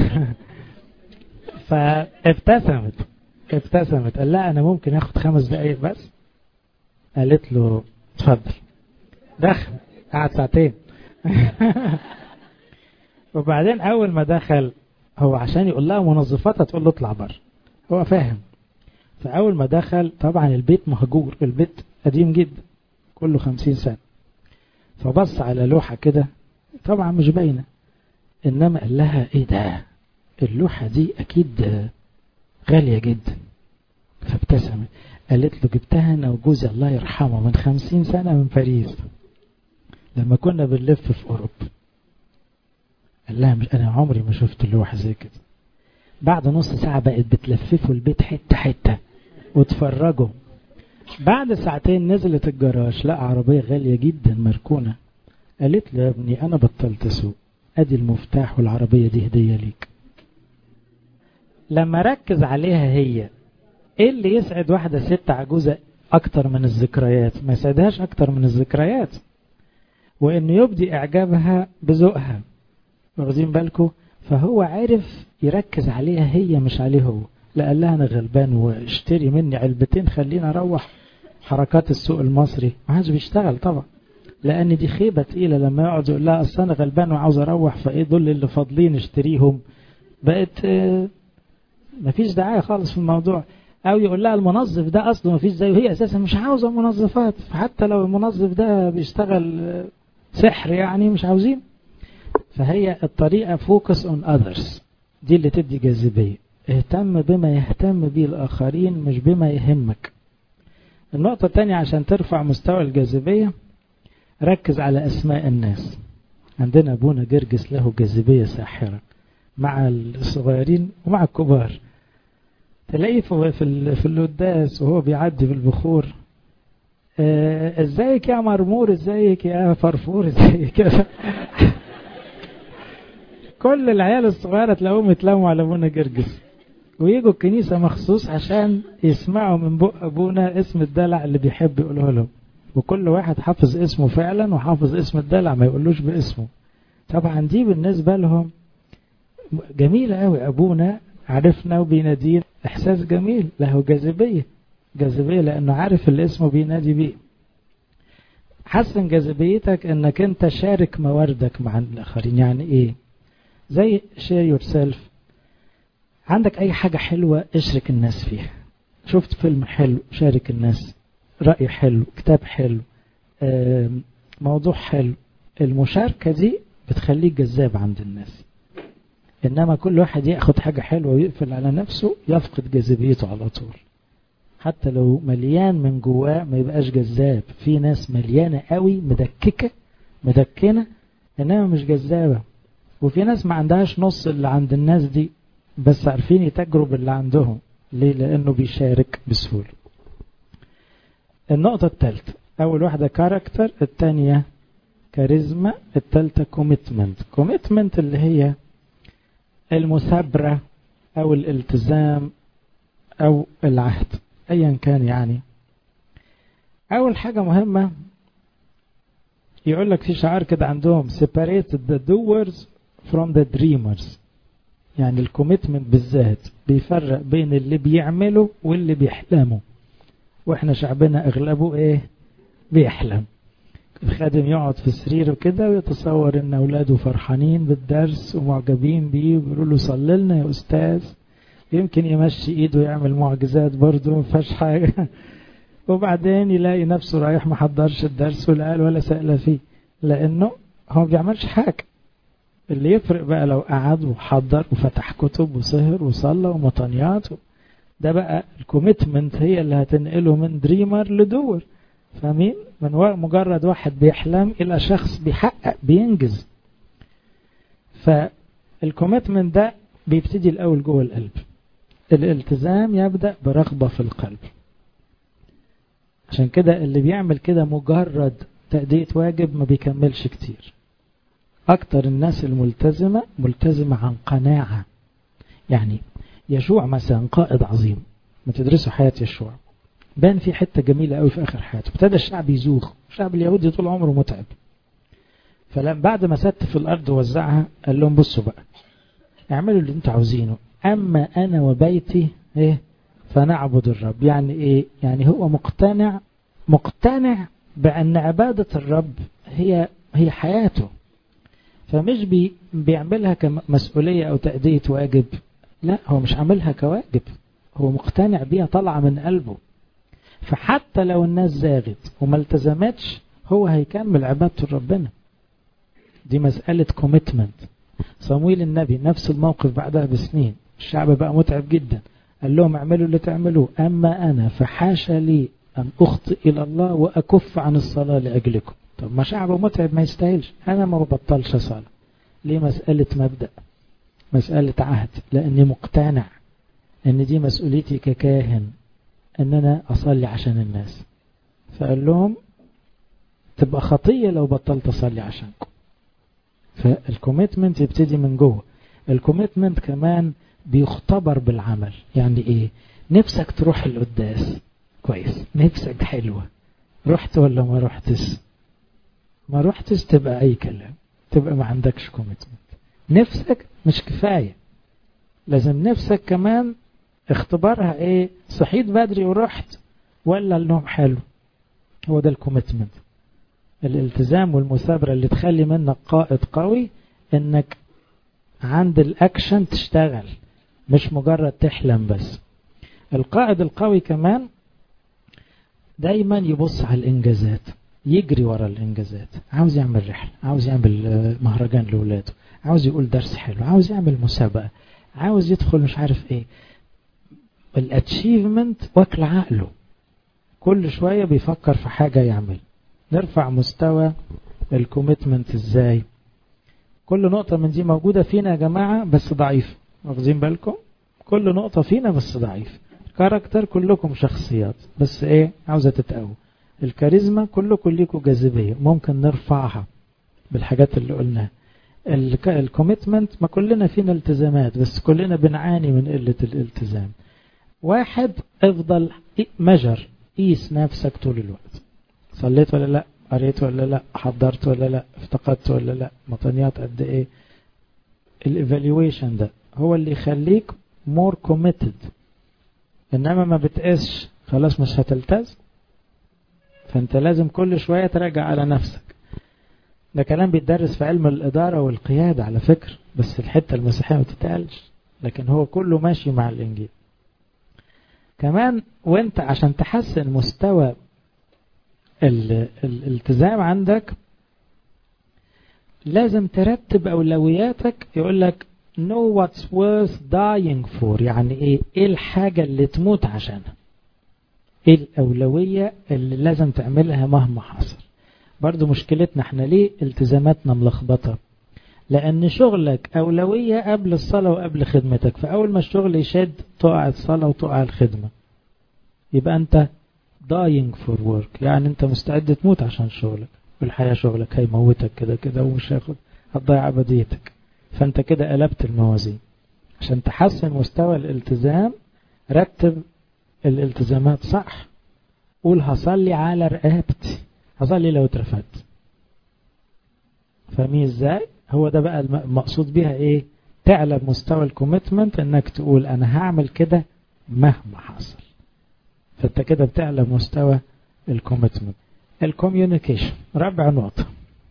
فابتسمت قال لا انا ممكن اخد 5 دقايق بس. قالت له اتفضل. دخل قعد ساعتين. وبعدين اول ما دخل، هو عشان يقول لها منظفات هتقول له اطلع بره، هو فاهم. فاول ما دخل طبعا البيت مهجور، البيت قديم جدا كله 50 سنة. فبص على لوحة كده طبعا مش باينة، انما قال لها ايه ده، اللوحة دي اكيد غالية جدا. فابتسمت قالت له جبتها انا وجوزي الله يرحمه من 50 سنة من باريس لما كنا بنلف في اوروبا. قال لها مش انا عمري ما شفت اللوحة زي كده. بعد نص ساعة بقت بتلففوا البيت حتة حتة وتفرجوا. بعد ساعتين نزلت الجراج لقى عربية غالية جدا مركونة. قالت له يا ابني انا بطلت اسوق، ادي المفتاح والعربية دي هدية ليك. لما ركز عليها هي، ايه اللي يسعد واحدة ست عجوزة اكتر من الذكريات؟ ما يسعدهاش اكتر من الذكريات، وانه يبدي اعجابها بذوقها، واخدين بالكم؟ فهو عرف يركز عليها هي مش عليه هو. لا قال لها انا غلبان واشتري مني علبتين خلينا اروح. حركات السوق المصري ما حدش بيشتغل طبعا، لان دي خيبة تقيلة لما يقعد يقول لها اصل انا غلبان وعاوز اروح، فايه دول اللي فاضلين اشتريهم. بقت مفيش دعاية خالص في الموضوع. او يقول لها المنظف ده اصله مفيش زيه، هي اساسا مش عاوزة منظفات، حتى لو المنظف ده بيشتغل سحر يعني مش عاوزين. فهي الطريقة focus on others دي اللي تدي جاذبية. اهتم بما يهتم به الآخرين مش بما يهمك. النقطة الثانية عشان ترفع مستوى الجاذبية، ركز على أسماء الناس. عندنا أبونا جرجس له جاذبية ساحرة مع الصغيرين ومع الكبار. تلاقيه في القداس وهو بيعدي بالبخور، ازيك يا مرمور، ازيك يا فرفور، ازيك يا كل العيال الصغيرة تلاقوهم يتلموا على ابونا جرجس، ويجوا الكنيسة مخصوص عشان يسمعوا من بق ابونا اسم الدلع اللي بيحب يقوله لهم. وكل واحد حافظ اسمه فعلا وحافظ اسم الدلع، ما يقولوش باسمه. طبعا دي بالنسبة لهم جميلة قوي، ابونا عرفنا وبيناديه، احساس جميل له جاذبية لانه عارف اللي اسمه بينادي بيه. حسن جاذبيتك انك انت شارك مواردك مع الاخرين. يعني ايه؟ زي share yourself. عندك اي حاجة حلوة اشرك الناس فيها. شفت فيلم حلو شارك الناس، رأي حلو، كتاب حلو، موضوع حلو. المشاركة دي بتخليك جذاب عند الناس. انما كل واحد ياخد حاجة حلوة ويقفل على نفسه يفقد جاذبيته على طول. حتى لو مليان من جواه ما يبقاش جذاب. في ناس مليانة قوي مدكنة انما مش جذابة. وفي ناس ما عندهاش نص اللي عند الناس دي، بس عارفين يتجرب اللي عندهم. ليه؟ لانه بيشارك بسهولة. النقطة الثالثة، اول واحدة كاركتر، الثانية كاريزما، الثالثة كوميتمنت اللي هي المثابرة او الالتزام او العهد ايا كان. يعني اول حاجة مهمة يقول لك في شعار كده عندهم separate the doers from the dreamers. يعني الكوميتمنت بالذات بيفرق بين اللي بيعملوا واللي بيحلموا. واحنا شعبنا اغلبه ايه؟ بيحلم. الخادم يقعد في سريره كده ويتصور ان اولاده فرحانين بالدرس ومعجبين بيه ويقولوا له صلي لنا يا استاذ، يمكن يمشي ايده يعمل معجزات برضه ما فيهاش حاجه وبعدين يلاقي نفسه رايح ما حضرش الدرس ولا قال ولا سأل فيه، لانه هو ما بيعملش حاجه. اللي يفرق بقى لو قعد وحضر وفتح كتب وسهر وصلى ومطانيات، ده بقى الكوميتمنت هي اللي هتنقله من دريمر لدور. فاهمين؟ من مجرد واحد بيحلم الى شخص بيحقق بينجز. فالكوميتمنت ده بيبتدي الاول جوه القلب. الالتزام يبدأ برغبة في القلب. عشان كده اللي بيعمل كده مجرد تأدية واجب ما بيكملش كتير. اكتر الناس الملتزمة ملتزمة عن قناعة. يعني يشوع مثلا قائد عظيم، ما تدرسوا حياة يشوع، بان في حتة جميلة قوي في اخر حياته. ابتدى الشعب يزوغ، الشعب اليهودي طول عمره متعب، فلما بعد ما ست في الارض ووزعها قال لهم بصوا بقى اعملوا اللي انتوا عاوزينه، اما انا وبيتي فنعبد الرب. يعني ايه؟ يعني هو مقتنع بان عبادة الرب هي حياته، فمش بيعملها كمسؤولية او تأدية واجب، لا هو مش عاملها كواجب، هو مقتنع بيها طالعة من قلبه. فحتى لو الناس زاغت وما التزمتش هو هيكمل عبادته لربنا. دي مسألة كوميتمنت. صمويل النبي نفس الموقف بعدها بسنين، الشعب بقى متعب جدا، قال لهم اعملوا اللي تعملوه، اما انا فحاشا لي ان اخطئ الى الله واكف عن الصلاة لاجلكم. طب ما شعبه متعب ما يستاهلش، انا ما ببطلش صلاة. ليه؟ مسألة مبدأ، مسألة عهد، لاني مقتنع ان دي مسؤوليتي ككاهن ان انا اصلي عشان الناس. فقال لهم تبقى خطية لو بطلت اصلي عشانكم. فالكوميتمنت يبتدي من جوه. الكوميتمنت كمان بيختبر بالعمل. يعني ايه؟ نفسك تروح القداس كويس، نفسك حلوة، رحت ولا ما رحتش؟ ما رحتش تبقى اي كلام، تبقى ما عندكش كوميتمنت. نفسك مش كفاية، لازم نفسك كمان اختبارها ايه؟ صحيت بدري ورحت ولا النوم حلو؟ هو ده الكوميتمنت. الالتزام والمثابرة اللي تخلي منك قائد قوي، انك عند الاكشن تشتغل، مش مجرد تحلم بس. القائد القوي كمان دايما يبص على الانجازات، يجري ورا الانجازات، عاوز يعمل رحلة، عاوز يعمل مهرجان لولاده، عاوز يقول درس حلو، عاوز يعمل مسابقة، عاوز يدخل مش عارف ايه. الاتشيفمنت واكل عقله، كل شوية بيفكر في حاجة يعمل. نرفع مستوى الكوميتمنت ازاي؟ كل نقطة من دي موجودة فينا يا جماعة بس ضعيف، واخدين بالكم؟ كل نقطة فينا بس ضعيف. الكاركتر كلكم شخصيات بس ايه؟ عاوزة تتقوى. الكاريزما كلكم ليكوا جاذبية، ممكن نرفعها بالحاجات اللي قلناها. الكوميتمنت ما كلنا فينا التزامات بس كلنا بنعاني من قلة الالتزام. واحد افضل مجر، قيس نفسك طول الوقت، صليت ولا لا، قريت ولا لا، حضرت ولا لا، افتقدت ولا لا، مطنيات قد ايه. الايفالويشن ده هو اللي يخليك مور كوميتد. انما ما بتقيسش خلاص مش هتلتزم. فانت لازم كل شوية تراجع على نفسك. ده كلام بيتدرس في علم الإدارة والقيادة على فكرة، بس الحتة المسيحية ما تتقالش، لكن هو كله ماشي مع الإنجيل. كمان وانت عشان تحسن مستوى الالتزام عندك لازم ترتب أولوياتك. يقول لك know what's worth dying for. يعني ايه الحاجة اللي تموت عشانها؟ ايه الأولوية اللي لازم تعملها مهما حصل؟ برضو مشكلتنا احنا ليه التزاماتنا ملخبطة؟ لأن شغلك أولوية قبل الصلاة وقبل خدمتك، فأول ما الشغل يشد تقع الصلاة وتقع الخدمة. يبقى أنت dying for work، يعني أنت مستعد تموت عشان شغلك، والحياة شغلك هيموتك كده كده ومش هتضيع أبديتك. فأنت كده قلبت الموازين. عشان تحسن مستوى الالتزام رتب الالتزامات صح. قول هصلي على رقبتي، هصلي لو اترفدت. فاهمين ازاي؟ هو ده بقى المقصود بيها ايه؟ تعلى مستوى الكوميتمنت، انك تقول انا هعمل كده مهما حصل. فانت كده بتعلى مستوى الكوميتمنت. الكوميونيكيشن رابع نقطة.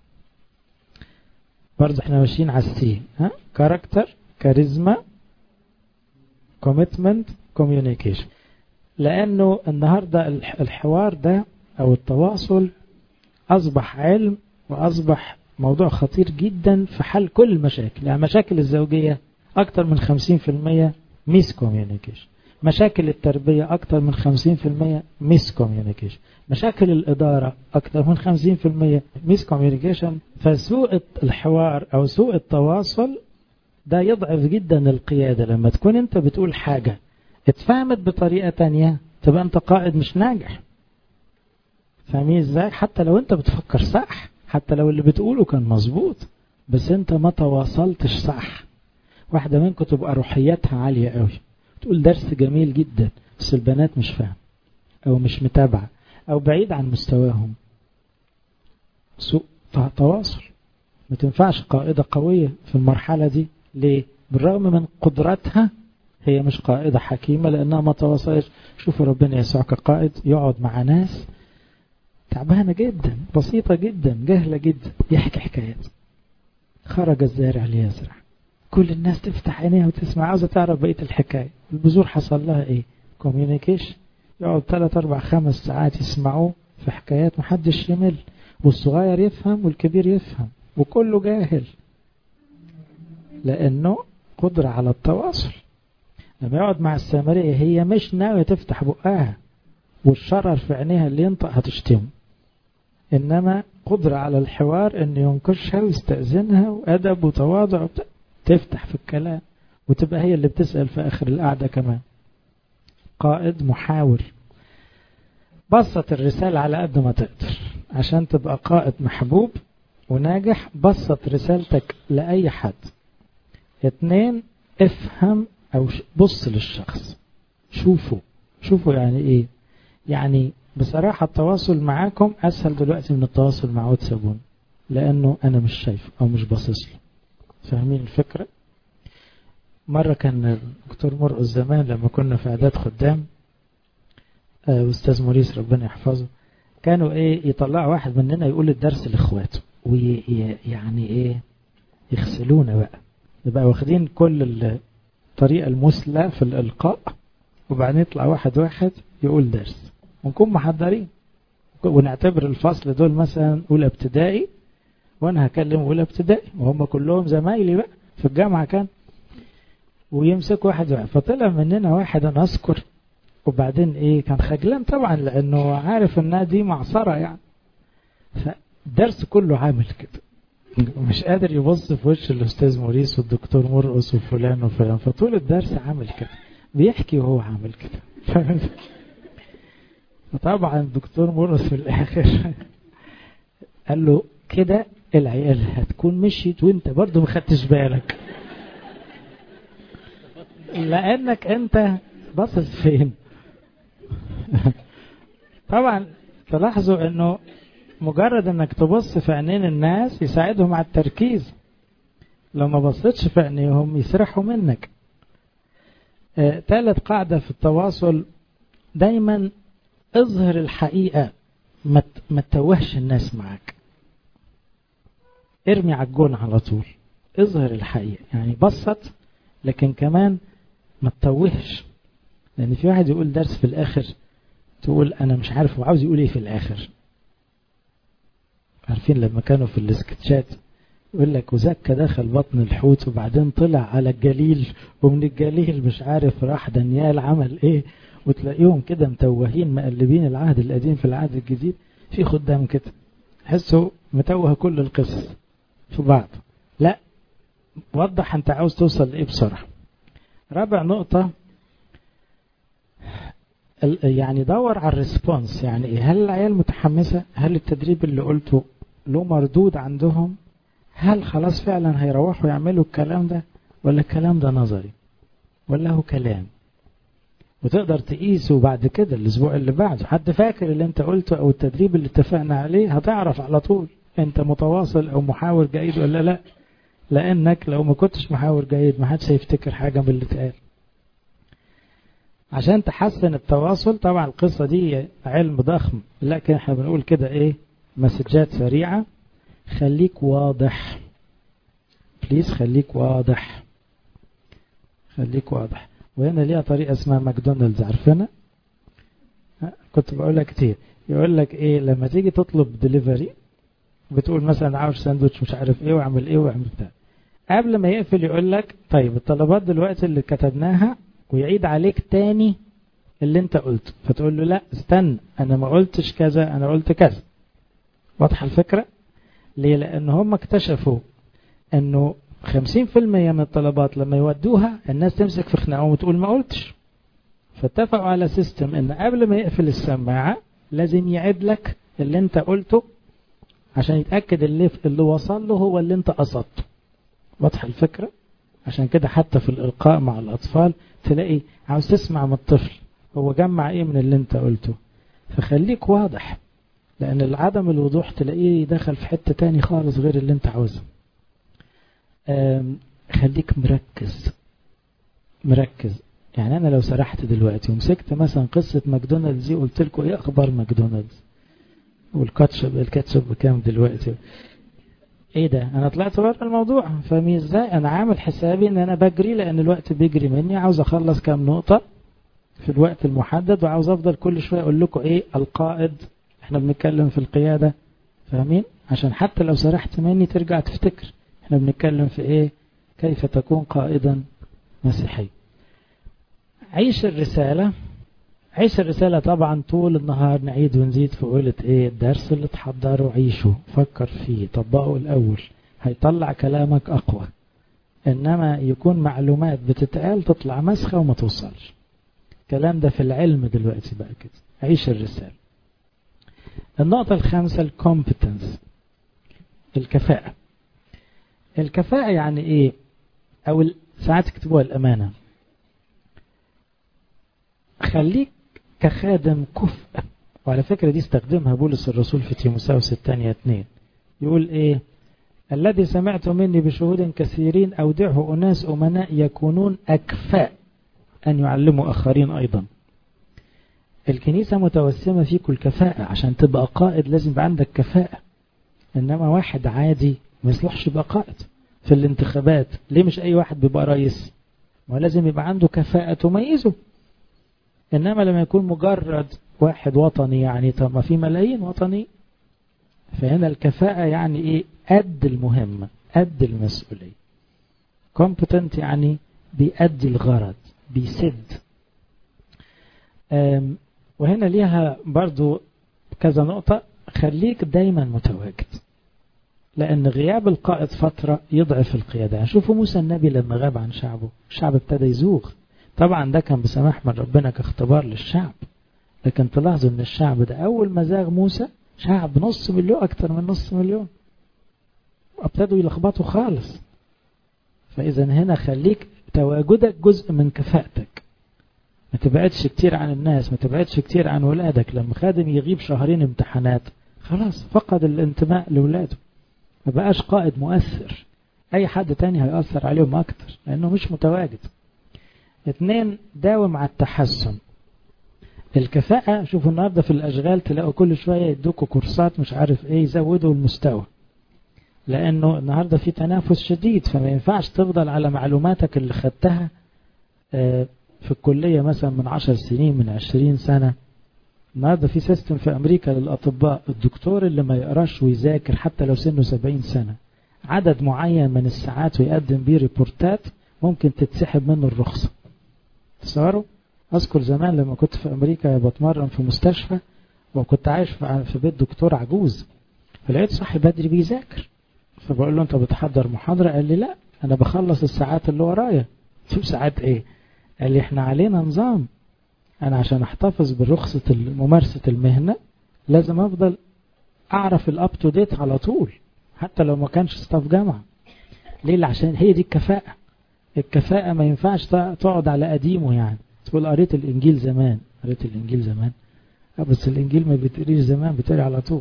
برضه احنا ماشيين على السي، كاركتر، كاريزما، كوميتمنت، كوميونيكيشن. لأنه النهاردة الحوار ده أو التواصل أصبح علم، وأصبح موضوع خطير جدا في حل كل المشاكل. يعني مشاكل الزوجية أكتر من 50% ميس كوميونيكيشن، مشاكل التربية أكتر من 50% ميس كوميونيكيشن، مشاكل الإدارة أكتر من 50% ميس كوميونيكيشن. فسوء الحوار أو سوء التواصل ده يضعف جدا القيادة. لما تكون أنت بتقول حاجة اتفهمت بطريقة تانية تبقى أنت قائد مش ناجح. فاهمين ازاي؟ حتى لو أنت بتفكر صح، حتى لو اللي بتقوله كان مظبوط، بس أنت ما تواصلتش صح. واحدة منكم تبقى روحياتها عالية قوي، تقول درس جميل جدا، بس البنات مش فاهم أو مش متابعة أو بعيد عن مستواهم. سوء تواصل. ما تنفعش قائدة قوية في المرحلة دي. ليه؟ بالرغم من قدرتها هي مش قائدة حكيمة، لأنها ما تواصلش. شوفوا ربنا يسوع كقائد يقعد مع ناس تعبانة جدا، بسيطة جدا، جهلة جدا، يحكي حكايات. خرج الزارع ليزرع، كل الناس تفتح عينيها وتسمع، عاوزة تعرف بقية الحكاية. البذور حصل لها ايه؟ كوميونيكيشن. يقعد 3 4 5 ساعات يسمعوه في حكايات، محدش يمل، والصغير يفهم والكبير يفهم وكله جاهل، لأنه قدرة على التواصل. لما يقعد مع السامرية هي مش ناوية تفتح بقها، والشرر في عينيها اللي ينطق هتشتمه، إنما قدرة على الحوار إنه ينكشها ويستأذنها، وأدب وتواضع تفتح في الكلام، وتبقى هي اللي بتسأل في آخر القعدة كمان. قائد محاور. بسط الرسالة على قد ما تقدر عشان تبقى قائد محبوب وناجح. بسط رسالتك لأي حد. 2، افهم أو بص للشخص، شوفوا يعني ايه. يعني بصراحة التواصل معاكم أسهل دلوقتي من التواصل مع واتسابون، لأنه أنا مش شايفه أو مش باصص له. فاهمين الفكرة؟ مرة كان دكتور مرقس زمان لما كنا في إعداد خدام، أستاذ موريس ربنا يحفظه، كانوا يطلعوا واحد مننا يقول الدرس لإخواته، ويعني يغسلونا بقى، نبقى واخدين كل الطريقة المثلى في الإلقاء، وبعدين يطلع واحد يقول درس، ونكون محضرين، ونعتبر الفصل دول مثلا أولى ابتدائي، وأنا هكلم أولى ابتدائي، وهم كلهم زمايلي بقى في الجامعة كان، ويمسك واحد. فطلع مننا واحد أنا أذكر، وبعدين كان خجلان طبعا لأنه عارف إنها دي معصرة يعني، فالدرس كله عامل كده، مش قادر يبص في وش الأستاذ موريس والدكتور مرقس وفلان وفلان، فطول الدرس عامل كده، بيحكي وهو عامل كده. فطبعا الدكتور مرقس في الآخر قال له كده العيال هتكون مشيت وانت برضو ما خدتش بالك، لأنك انت باصص فين. طبعا تلاحظوا انه مجرد انك تبص في عينين الناس يساعدهم على التركيز، لو ما بصيتش في عينيهم يسرحوا منك. 3 قاعدة في التواصل، دايما اظهر الحقيقة، ما تتوهش الناس معك، ارمي على الجون على طول، اظهر الحقيقة، يعني بسط لكن كمان ما تتوهش. لأن في واحد يقول درس في الآخر تقول أنا مش عارف هو عاوز يقول إيه في الآخر. عارفين لما كانوا في الاسكتشات يقول لك وزكى دخل بطن الحوت وبعدين طلع على الجليل، ومن الجليل مش عارف راح دانيال عمل إيه، وتلاقيهم كده متوهين مقلبين العهد القديم في العهد الجديد. في خدام كده حسوا متوه كل القصص في بعض. لا، وضح أنت عاوز توصل لإيه بسرعة. 4 نقطة، يعني دور على الريسبونس، يعني هل العيال متحمسة؟ هل التدريب اللي قلته له مردود عندهم؟ هل خلاص فعلا هيروحوا يعملوا الكلام ده، ولا الكلام ده نظري، ولا هو كلام؟ وتقدر تقيسه بعد كده الأسبوع اللي بعده، حد فاكر اللي انت قلته أو التدريب اللي اتفقنا عليه، هتعرف على طول انت متواصل أو محاور جيد ولا لا، لأنك لو ما كنتش محاور جيد ما حدش هيفتكر حاجة من اللي اتقال. عشان تحسن التواصل. طبعا القصة دي علم ضخم، لكن احنا بنقول كده ايه، مسجات سريعة. خليك واضح بليز، خليك واضح، خليك واضح. وهنا ليها طريقة اسمها ماكدونالدز، عارفينها؟ كنت بقولها كتير. يقول لك ايه لما تيجي تطلب دليفري، بتقول مثلا عاوز ساندوتش مش عارف ايه واعمل ايه واعمل بتاع، قبل ما يقفل يقول لك طيب الطلبات دلوقتي اللي كتبناها، ويعيد عليك تاني اللي انت قلته. فتقول له لا استنى، انا ما قلتش كذا، انا قلت كذا. واضحة الفكرة؟ ليه؟ لان هم اكتشفوا انه 50% من الطلبات لما يودوها الناس تمسك في خناقهم وتقول ما قلتش. فاتفقوا على سيستم ان قبل ما يقفل السماعة لازم يعيد لك اللي انت قلته، عشان يتأكد اللي وصل له هو اللي انت قصدته. واضحة الفكرة؟ عشان كده حتى في الإلقاء مع الأطفال تلاقي عاوز تسمع من الطفل هو جمع ايه من اللي انت قلته. فخليك واضح، لأن العدم الوضوح تلاقيه دخل في حتة تاني خالص غير اللي انت عاوزه. خليك مركز. يعني أنا لو سرحت دلوقتي ومسكت مثلا قصة ماكدونالدز دي قلت لكم ايه أخبار ماكدونالدز الكاتشب بكام دلوقتي، ايه ده، انا طلعت بره الموضوع. فاهمين ازاي؟ انا عامل حسابي ان انا بجري، لان الوقت بيجري مني، عاوز اخلص كام نقطة في الوقت المحدد، وعاوز افضل كل شوية اقول لكم ايه القائد. احنا بنتكلم في القيادة، فاهمين؟ عشان حتى لو سرحت مني ترجع تفتكر احنا بنتكلم في ايه، كيف تكون قائدا مسيحي. عيش الرسالة. عيش الرسالة طبعا طول النهار نعيد ونزيد في قولة ايه، الدرس اللي تحضره عيشه، فكر فيه، طبقه الأول، هيطلع كلامك أقوى. إنما يكون معلومات بتتقال تطلع مسخة وما توصلش. الكلام ده في العلم دلوقتي بقى كده. عيش الرسالة. النقطة الخامسة الكومبتنس، الكفاءة. الكفاءة يعني ايه؟ أو ساعات يكتبوها الأمانة. خليك كخادم كفء. وعلى فكرة دي استخدمها بولس الرسول في تيموثاوس الثانية 2. يقول ايه؟ الذي سمعت مني بشهود كثيرين أودعه أناس أمناء يكونون أكفاء أن يعلموا آخرين أيضا. الكنيسة متوسمة فيك الكفاءة، عشان تبقى قائد لازم يبقى عندك كفاءة. إنما واحد عادي ما يصلحش يبقى قائد. في الانتخابات ليه مش أي واحد بيبقى رئيس؟ ما لازم يبقى عنده كفاءة تميزه. إنما لما يكون مجرد واحد وطني، يعني طب ما في ملايين وطني. فهنا الكفاءة يعني إيه؟ قد المهمة، قد المسؤولية. competent يعني بيأدي الغرض، بيسد. وهنا ليها برضو كذا نقطة. خليك دايما متواجد، لأن غياب القائد فترة يضعف القيادة. يعني شوفوا موسى النبي لما غاب عن شعبه، الشعب ابتدى يزوغ. طبعا ده كان بسماح من ربنا كاختبار للشعب، لكن تلاحظوا ان الشعب ده اول ما زاغ موسى، شعب 500,000 اكتر من 500,000، ابتدوا يلخبطوا خالص. فاذا هنا خليك تواجدك جزء من كفاءتك. ما تبعدش كتير عن الناس، ما تبعدش كتير عن ولادك. لما خادم يغيب شهرين امتحانات خلاص فقد الانتماء لولاده، ما بقاش قائد مؤثر. اي حد تاني هيأثر عليهم اكتر لانه مش متواجد. 2 داوم على التحسن. الكفاءة شوفوا النهاردة في الأشغال تلاقوا كل شوية يدوكوا كورسات مش عارف ايه يزودوا المستوى، لأنه النهاردة في تنافس شديد. فما ينفعش تفضل على معلوماتك اللي خدتها في الكلية مثلا من 10 سنين، من 20 سنة. النهاردة في سيستم في أمريكا للأطباء، الدكتور اللي ما يقراش ويذاكر حتى لو سنه 70 سنة عدد معين من الساعات ويقدم بيه ريبورتات ممكن تتسحب منه الرخصة. تصوروا؟ أذكر زمان لما كنت في أمريكا بتمرن في مستشفى، وكنت عايش في بيت دكتور عجوز، فلقيت صاحي بدري بيذاكر. فبقول له أنت بتحضر محاضرة؟ قال لي لا، أنا بخلص الساعات اللي ورايا. شوف ساعات إيه؟ قال لي إحنا علينا نظام، أنا عشان أحتفظ برخصة ممارسة المهنة لازم أفضل أعرف الأب تو ديت على طول، حتى لو ما كانش ستاف جامعة. ليه؟ عشان هي دي الكفاءة. الكفاءة ما ينفعش تقعد على قديمه. يعني تقول قريت الإنجيل زمان، قريت الإنجيل زمان، بس الإنجيل ما بتقريش زمان، بتقري على طول.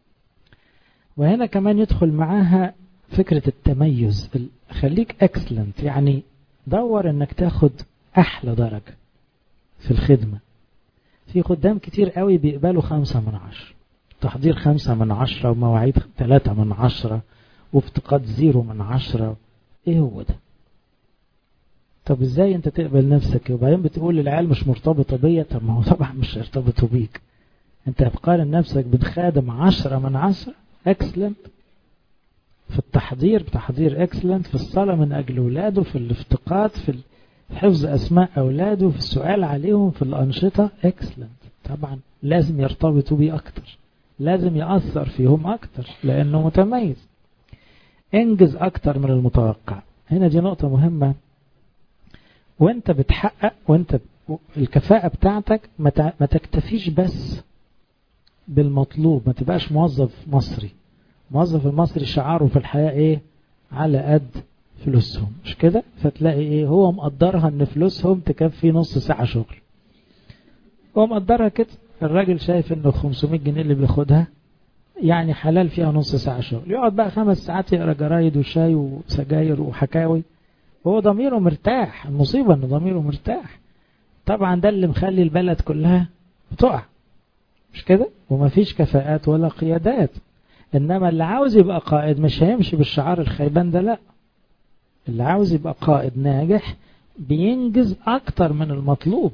وهنا كمان يدخل معاها فكرة التميز. خليك excellent، يعني دور انك تاخد احلى درجة في الخدمة. في خدام كتير قوي بيقبلوا 5/10، تحضير 5/10 ومواعيد 3/10 وافتقاد 0/10. ايه هو ده؟ طب ازاي انت تقبل نفسك وبعدين بتقول للعيال مش مرتبطة بيا؟ طب ما هو طبعا مش هيرتبطوا بيك. انت بتقارن نفسك بخادم 10/10 اكسلنت في التحضير، بتحضير اكسلنت في الصلاة من اجل اولاده، في الافتقاد، في حفظ اسماء اولاده، في السؤال عليهم، في الانشطة اكسلنت. طبعا لازم يرتبطوا بيه اكتر، لازم يأثر فيهم اكتر لانه متميز. انجز اكتر من المتوقع. هنا دي نقطة مهمة. وانت بتحقق، وانت الكفاءة بتاعتك ما تكتفيش بس بالمطلوب. ما تبقاش موظف مصري. موظف المصري شعاره في الحياة ايه؟ على قد فلوسهم، مش كده؟ فتلاقي ايه؟ هو مقدرها ان فلوسهم تكفي نص ساعة شغل. هو مقدرها كده. الراجل شايف انه 500 جنيه اللي بياخدها يعني حلال فيها نص ساعة شغل. يقعد بقى 5 ساعات يقرا جرايد وشاي وسجاير وحكاوي. هو ضميره مرتاح. المصيبة ان ضميره مرتاح. طبعا ده اللي مخلي البلد كلها بتقع، مش كده؟ ومفيش كفاءات ولا قيادات. انما اللي عاوز يبقى قائد مش هيمشي بالشعار الخيبان ده، لا. اللي عاوز يبقى قائد ناجح بينجز اكتر من المطلوب.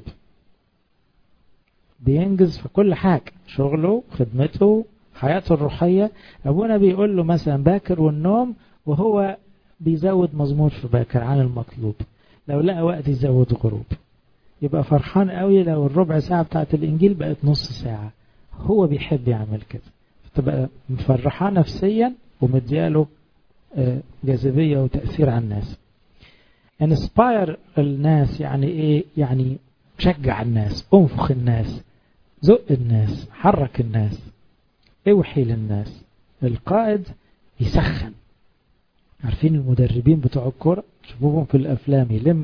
بينجز في كل حاجة، شغله، خدمته، حياته الروحية. ابونا بيقول له مثلا باكر والنوم، وهو بيزود مزمور في باكر عن المطلوب. لو لقى وقت يزود غروب. يبقى فرحان قوي لو الربع ساعة بتاعت الإنجيل بقت نص ساعة. هو بيحب يعمل كده. فتبقى مفرحاه نفسيا ومدياله جاذبية وتأثير على الناس. انسباير الناس يعني ايه؟ يعني شجع الناس، انفخ الناس، زق الناس، حرك الناس، اوحي للناس. القائد يسخن. عارفين المدربين بتوع الكرة؟ شوفوهم في الأفلام يلم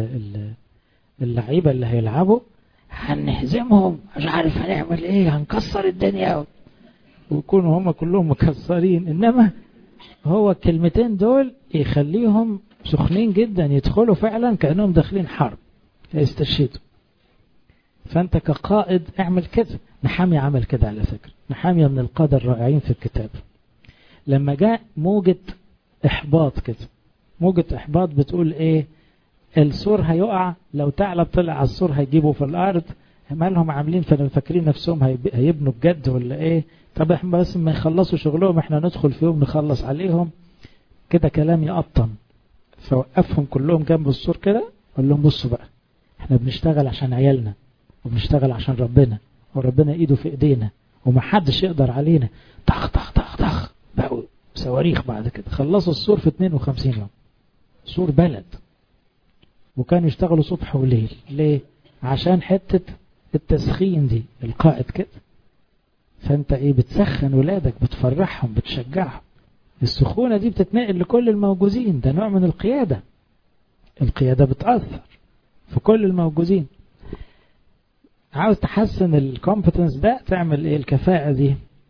اللعيبة اللي هيلعبوا، هنهزمهم، مش عارف هنعمل ايه، هنكسر الدنيا، ويكونوا هم كلهم مكسرين. انما هو الكلمتين دول يخليهم سخنين جدا، يدخلوا فعلا كأنهم داخلين حرب يستشهدوا. فانت كقائد اعمل كده. نحامي عمل كده على فكرة. نحامي من القادة الرائعين في الكتاب. لما جاء موجة احباط كده، موجة احباط بتقول ايه؟ السور هيقع، لو ثعلب طلع على السور هيجيبه في الارض. مالهم عاملين فاكرين نفسهم هيبنوا بجد ولا ايه؟ طب احنا بس ما يخلصوا شغلهم احنا ندخل فيهم نخلص عليهم. كده كلام يقطم. فوقفهم كلهم جنب السور كده، قال لهم بصوا بقى، احنا بنشتغل عشان عيالنا، وبنشتغل عشان ربنا، وربنا ايده في ايدينا، ومحدش يقدر علينا. طخ طخ طخ طخ بقوا صواريخ. بعد كده خلصوا السور في 52 يوم. سور بلد. وكانوا يشتغلوا صبح وليل. ليه؟ عشان حتة التسخين دي. القائد كده. فانت ايه؟ بتسخن ولادك، بتفرحهم، بتشجعهم. السخونة دي بتتنقل لكل الموجودين. ده نوع من القيادة. القيادة بتأثر في كل الموجودين. عاوز تحسن الكومبتنس ده، تعمل ايه؟ الكفاءة دي.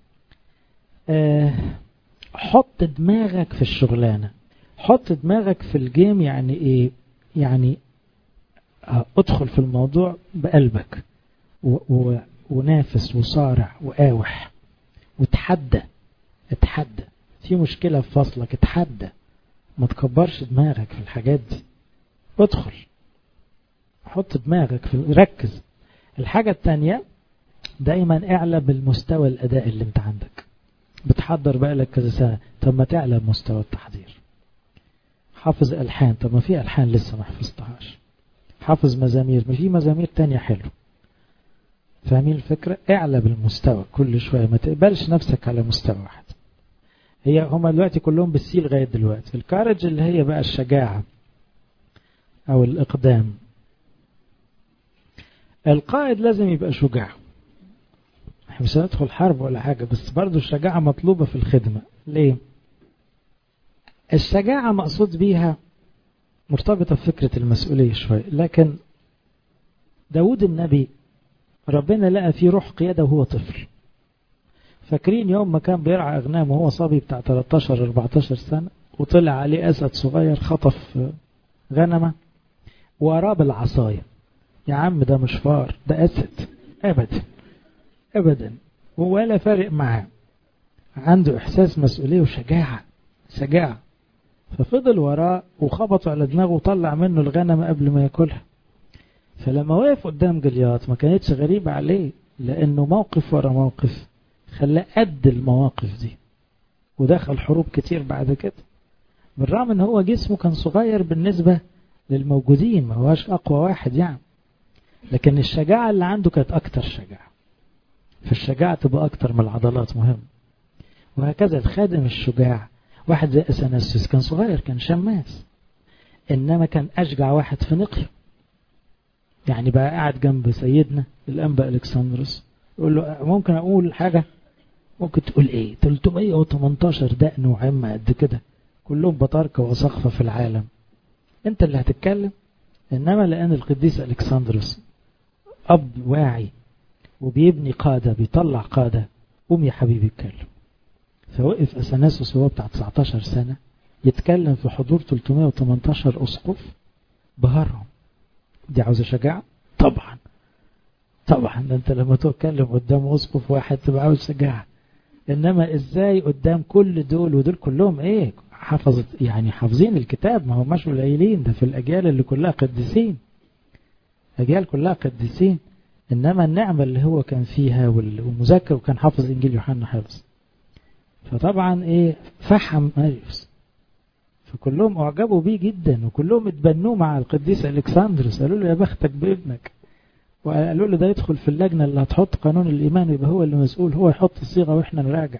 حط دماغك في الشغلانة، حط دماغك في الجيم. يعني ايه؟ يعني ادخل في الموضوع بقلبك ونافس وصارع وقاوح وتحدى. اتحدى. في مشكلة في فصلك، اتحدى. ما تكبرش دماغك في الحاجات دي. ادخل حط دماغك ركز. الحاجة التانية، دايما اعلى بالمستوى الاداء اللي انت عندك. بتحضر بقى لك كذا سنة، طب ما تعلى بمستوى التحضير. حافظ ألحان، طب ما في ألحان لسه ما حفظتهاش. حافظ مزامير، ما في مزامير تانية حلو. فاهمين الفكرة؟ اعلى بالمستوى كل شوية. ما تقبلش نفسك على مستوى واحد. هما دلوقتي كلهم بالسي لغاية دلوقتي. الكارج اللي هي بقى الشجاعة أو الإقدام. القائد لازم يبقى شجاع. احنا مش هندخل حرب ولا حاجة، بس برضو الشجاعة مطلوبة في الخدمة. ليه؟ الشجاعة مقصود بيها مرتبطة بفكرة المسؤولية شوية. لكن داود النبي ربنا لقى فيه روح قيادة وهو طفل. فاكرين يوم ما كان بيرعى أغنام وهو صبي بتاع 13-14 سنة، وطلع عليه أسد صغير خطف غنمة وراه بالعصاية. يا عم ده مش فار، ده أسد. أبدا أبدا، ولا فارق معاه، عنده إحساس مسؤولية وشجاعة، شجاعة. ففضل وراه وخبطوا على دماغه وطلع منه الغنم قبل ما ياكلها. فلما وقف قدام جليات ما كانتش غريبة عليه، لأنه موقف ورا موقف خلاه قد المواقف دي، ودخل حروب كتير بعد كده. بالرغم ان هو جسمه كان صغير بالنسبة للموجودين، ما هواش أقوى واحد يعني، لكن الشجاعة اللي عنده كانت أكتر شجاعة. فالشجاعة تبقى أكتر من العضلات، مهم. وهكذا الخادم الشجاع، واحد زي أثناسيوس كان صغير، كان شماس، إنما كان أشجع واحد في نقيه. يعني بقى قاعد جنب سيدنا الأنبا ألكسندروس، يقول له ممكن أقول حاجة؟ ممكن تقول إيه؟ 318 دقن وعمة قد كده، كلهم بطاركة وسقفة في العالم، أنت اللي هتتكلم؟ إنما لأن القديس ألكسندروس أب واعي وبيبني قادة، بيطلع قادة، قوم يا حبيبي اتكلم. فوقف أثناسيوس وهو بتاع 19 سنة يتكلم في حضور 318 أسقف بهرهم. دي عاوزة شجاعة؟ طبعا طبعا، ده انت لما تتكلم قدام أسقف واحد تبقى عاوز شجاعة. انما ازاي قدام كل دول، ودول كلهم ايه، حفظت يعني حافظين الكتاب، ما هم مش قليلين، ده في الأجيال اللي كلها قديسين، أجيال كلها قديسين. إنما النعمة اللي هو كان فيها والمذاكرة، وكان حافظ إنجيل يوحنا حفظ، فطبعا إيه فحم ماريوس، فكلهم أعجبوا بيه جدا، وكلهم اتبنوه مع القديس ألكسندروس، قالوا له يا بختك بابنك، وقالوا له ده يدخل في اللجنة اللي هتحط قانون الإيمان، يبقى هو اللي مسؤول، هو يحط الصيغة وإحنا نراجع.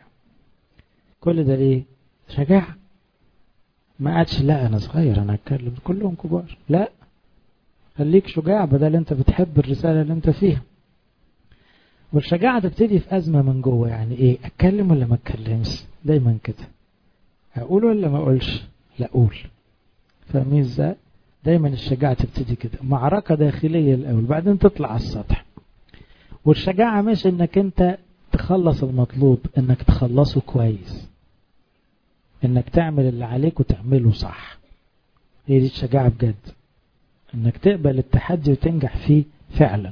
كل ده ليه؟ شجاعة. ما قعدش لا أنا صغير أنا أتكلم، كلهم كبار، لا، خليك شجاع بدل أنت بتحب الرسالة اللي أنت فيها. والشجاعة تبتدي في أزمة من جوه، يعني إيه، أتكلم ولا ما أتكلمش؟ دايما كده، أقول ولا ما أقولش؟ لا أقول. فاهمين إزاي؟ دايما الشجاعة تبتدي كده، معركة داخلية الأول، بعدين تطلع على السطح. والشجاعة مش إنك أنت تخلص المطلوب، إنك تخلصه كويس، إنك تعمل اللي عليك وتعمله صح. هي دي الشجاعة بجد، إنك تقبل التحدي وتنجح فيه فعلا.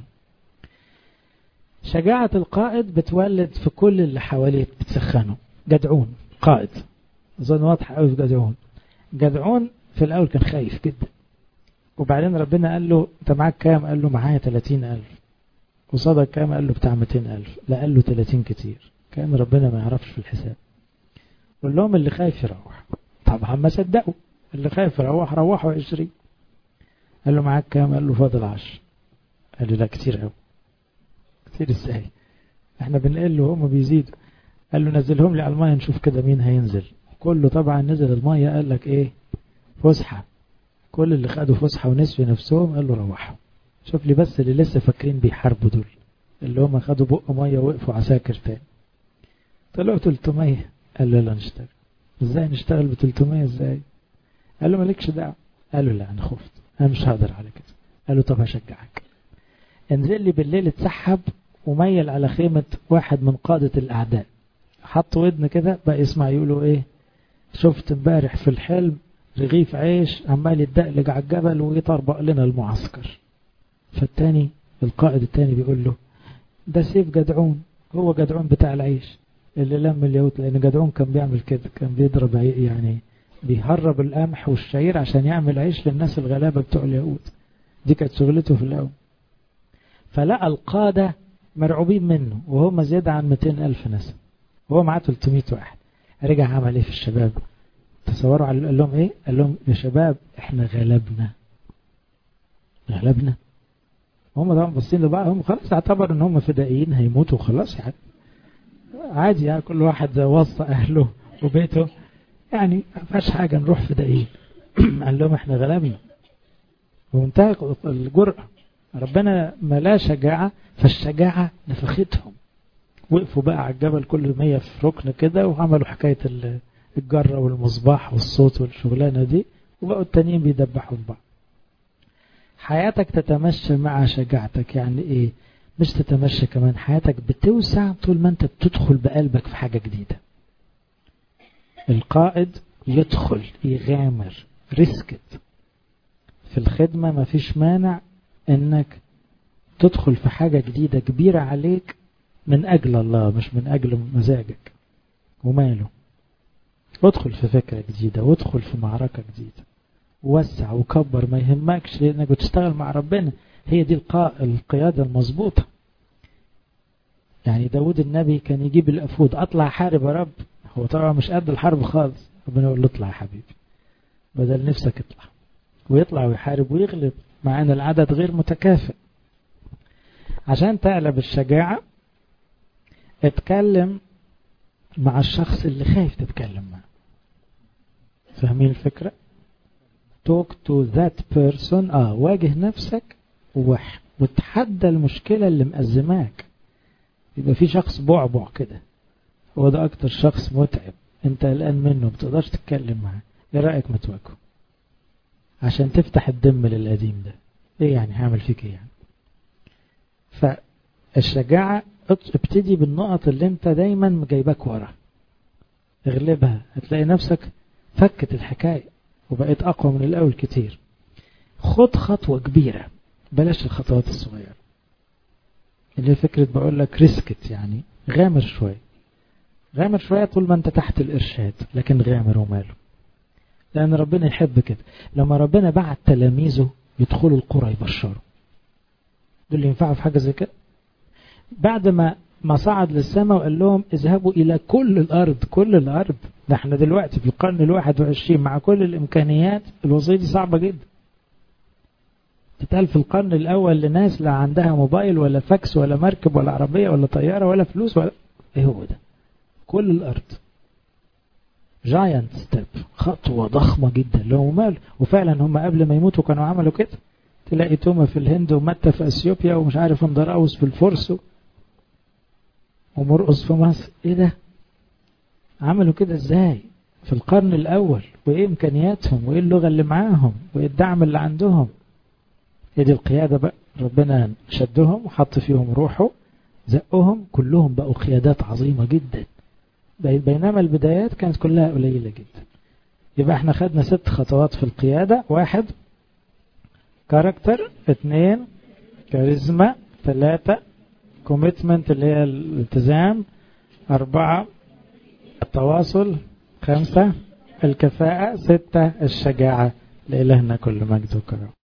شجاعة القائد بتولد في كل اللي حواليه، بتسخنه. جدعون قائد، أظن واضحة قوي في جدعون. جدعون في الأول كان خايف جدا، وبعدين ربنا قال له أنت معاك كام؟ قال له معايا 30,000. وصدق كام؟ قال له بتاع 200,000. لا قال له 30 كتير، كان ربنا ما يعرفش في الحساب. قال لهم اللي خايف يروح. طبعا ما صدقوا، اللي خايف يروح، روحوا 20. قال له معاك كام؟ قال له فاضل 10. قال له لا كتير قوي. كتير ازاي؟ احنا بنقل وهم بيزيدوا. قال له نزلهم لي على المية نشوف كده مين هينزل. كله طبعا نزل المية. قال لك ايه؟ فسحة. كل اللي خدوا فسحة ونسوا نفسهم قال له روحوا. شوف لي بس اللي لسه فاكرين بيحاربوا دول، اللي هم خدوا بق مية ووقفوا عساكر تاني. طلعوا 300. قال له لا نشتغل. ازاي نشتغل ب 300 ازاي؟ قال له مالكش دعوة. قال له لا انا خفت، انا مش هقدر على كده. قال له طب هشجعك، انزل لي بالليل اتسحب وميل على خيمة واحد من قادة الأعداء. حط ودن كده بقى يسمع يقولوا ايه، شفت امبارح في الحلم رغيف عيش عمال يتدقلق على الجبل ويطربق لنا المعسكر. فالتاني القائد التاني بيقول له ده سيف جدعون، هو جدعون بتاع العيش اللي لم اليهود، لأن جدعون كان بيعمل كده، كان بيضرب يعني بيهرب القمح والشعير عشان يعمل عيش للناس الغلابة بتوع اليهود. دي كانت شغلته في الأول. فلقى القادة مرعوبين منه، وهم زيادة عن 200,000 ناس، وهو معاه 300 واحد. رجع عمل ايه في الشباب؟ تصوروا قال لهم ايه؟ قال لهم يا شباب احنا غلبنا. غلبنا. هم طبعا باصين لبعض، هم خلاص اعتبر ان هم فدائيين هيموتوا خلاص، يعني عادي، يعني كل واحد وصى اهله وبيته، يعني ما فيهاش حاجه نروح فدائيين. قال لهم احنا غلبنا، وانتهى الجرأة. ربنا ملا شجاعة، فالشجاعة نفختهم. وقفوا بقى على الجبل كل 100 في ركن كده، وعملوا حكاية الجرة والمصباح والصوت والشغلانة دي، وبقوا التانيين بيدبحوا بعض. حياتك تتمشى مع شجاعتك. يعني ايه؟ مش تتمشى كمان، حياتك بتوسع طول ما انت بتدخل بقلبك في حاجة جديدة. القائد يدخل يغامر، ريسكت في الخدمة. ما فيش مانع انك تدخل في حاجة جديدة كبيرة عليك من أجل الله مش من أجل مزاجك، وماله. ادخل في فكرة جديدة وادخل في معركة جديدة، وسع وكبر، ما يهمكش لأنك بتشتغل مع ربنا. هي دي القيادة المظبوطة. يعني داود النبي كان يجيب الأفود، أطلع حارب يا رب. هو طبعا مش قد الحرب خالص، ربنا يقول له اطلع يا حبيبي بدل نفسك اطلع، ويطلع ويحارب ويغلب مع أن العدد غير متكافئ. عشان تعلى بالشجاعة اتكلم مع الشخص اللي خايف تتكلم معه. فاهمين الفكرة؟ talk to that person. واجه نفسك وتحدى المشكلة اللي مأزماك. يبقى في شخص بعبع كده، هو ده أكتر شخص متعب، انت قلقان منه بتقدرش تتكلم معاه. ايه رأيك ما تواجهه عشان تفتح الدم للقديم ده؟ ايه يعني هعمل فيك ايه يعني؟ فالشجاعة ابتدي بالنقط اللي انت دايما جايبك ورا، اغلبها، هتلاقي نفسك فكت الحكاية وبقيت أقوى من الأول كتير. خد خطوة كبيرة، بلاش الخطوات الصغيرة اللي فكرة بقول لك ريسكت، يعني غامر شوية. غامر شوية طول ما انت تحت الإرشاد، لكن غامر وماله، لأن ربنا يحب كده. لما ربنا بعت تلاميذه يدخلوا القرى يبشروا، دول اللي ينفعوا في حاجة زي كده. بعد ما صعد للسماء وقال لهم اذهبوا إلى كل الأرض. كل الأرض ده احنا دلوقتي في القرن 21 مع كل الإمكانيات، الوصية دي صعبة جدا. تتقال في القرن الأول لناس لا عندها موبايل ولا فاكس ولا مركب ولا عربية ولا طيارة ولا فلوس ولا ايه هو ده. كل الأرض جاينت ستيب، خطوة ضخمة جدا لهم مال. وفعلا هم قبل ما يموتوا كانوا عملوا كده. تلاقي توما في الهند ومتى في أثيوبيا ومش عارف اندراوس في الفرس ومرقص في مصر. ايه ده؟ عملوا كده ازاي في القرن الأول؟ وايه امكانياتهم وايه اللغة اللي معاهم وايه الدعم اللي عندهم؟ هي دي القيادة بقى. ربنا شدهم وحط فيهم روحه، زقهم كلهم بقوا قيادات عظيمة جدا، بينما البدايات كانت كلها قليلة جدا. يبقى احنا خدنا 6 خطوات في القيادة: 1 كاركتر، 2 كاريزما، 3 كوميتمنت اللي هي الالتزام، 4 التواصل، 5 الكفاءة، 6 الشجاعة. لإلهنا كل مجد وكرم.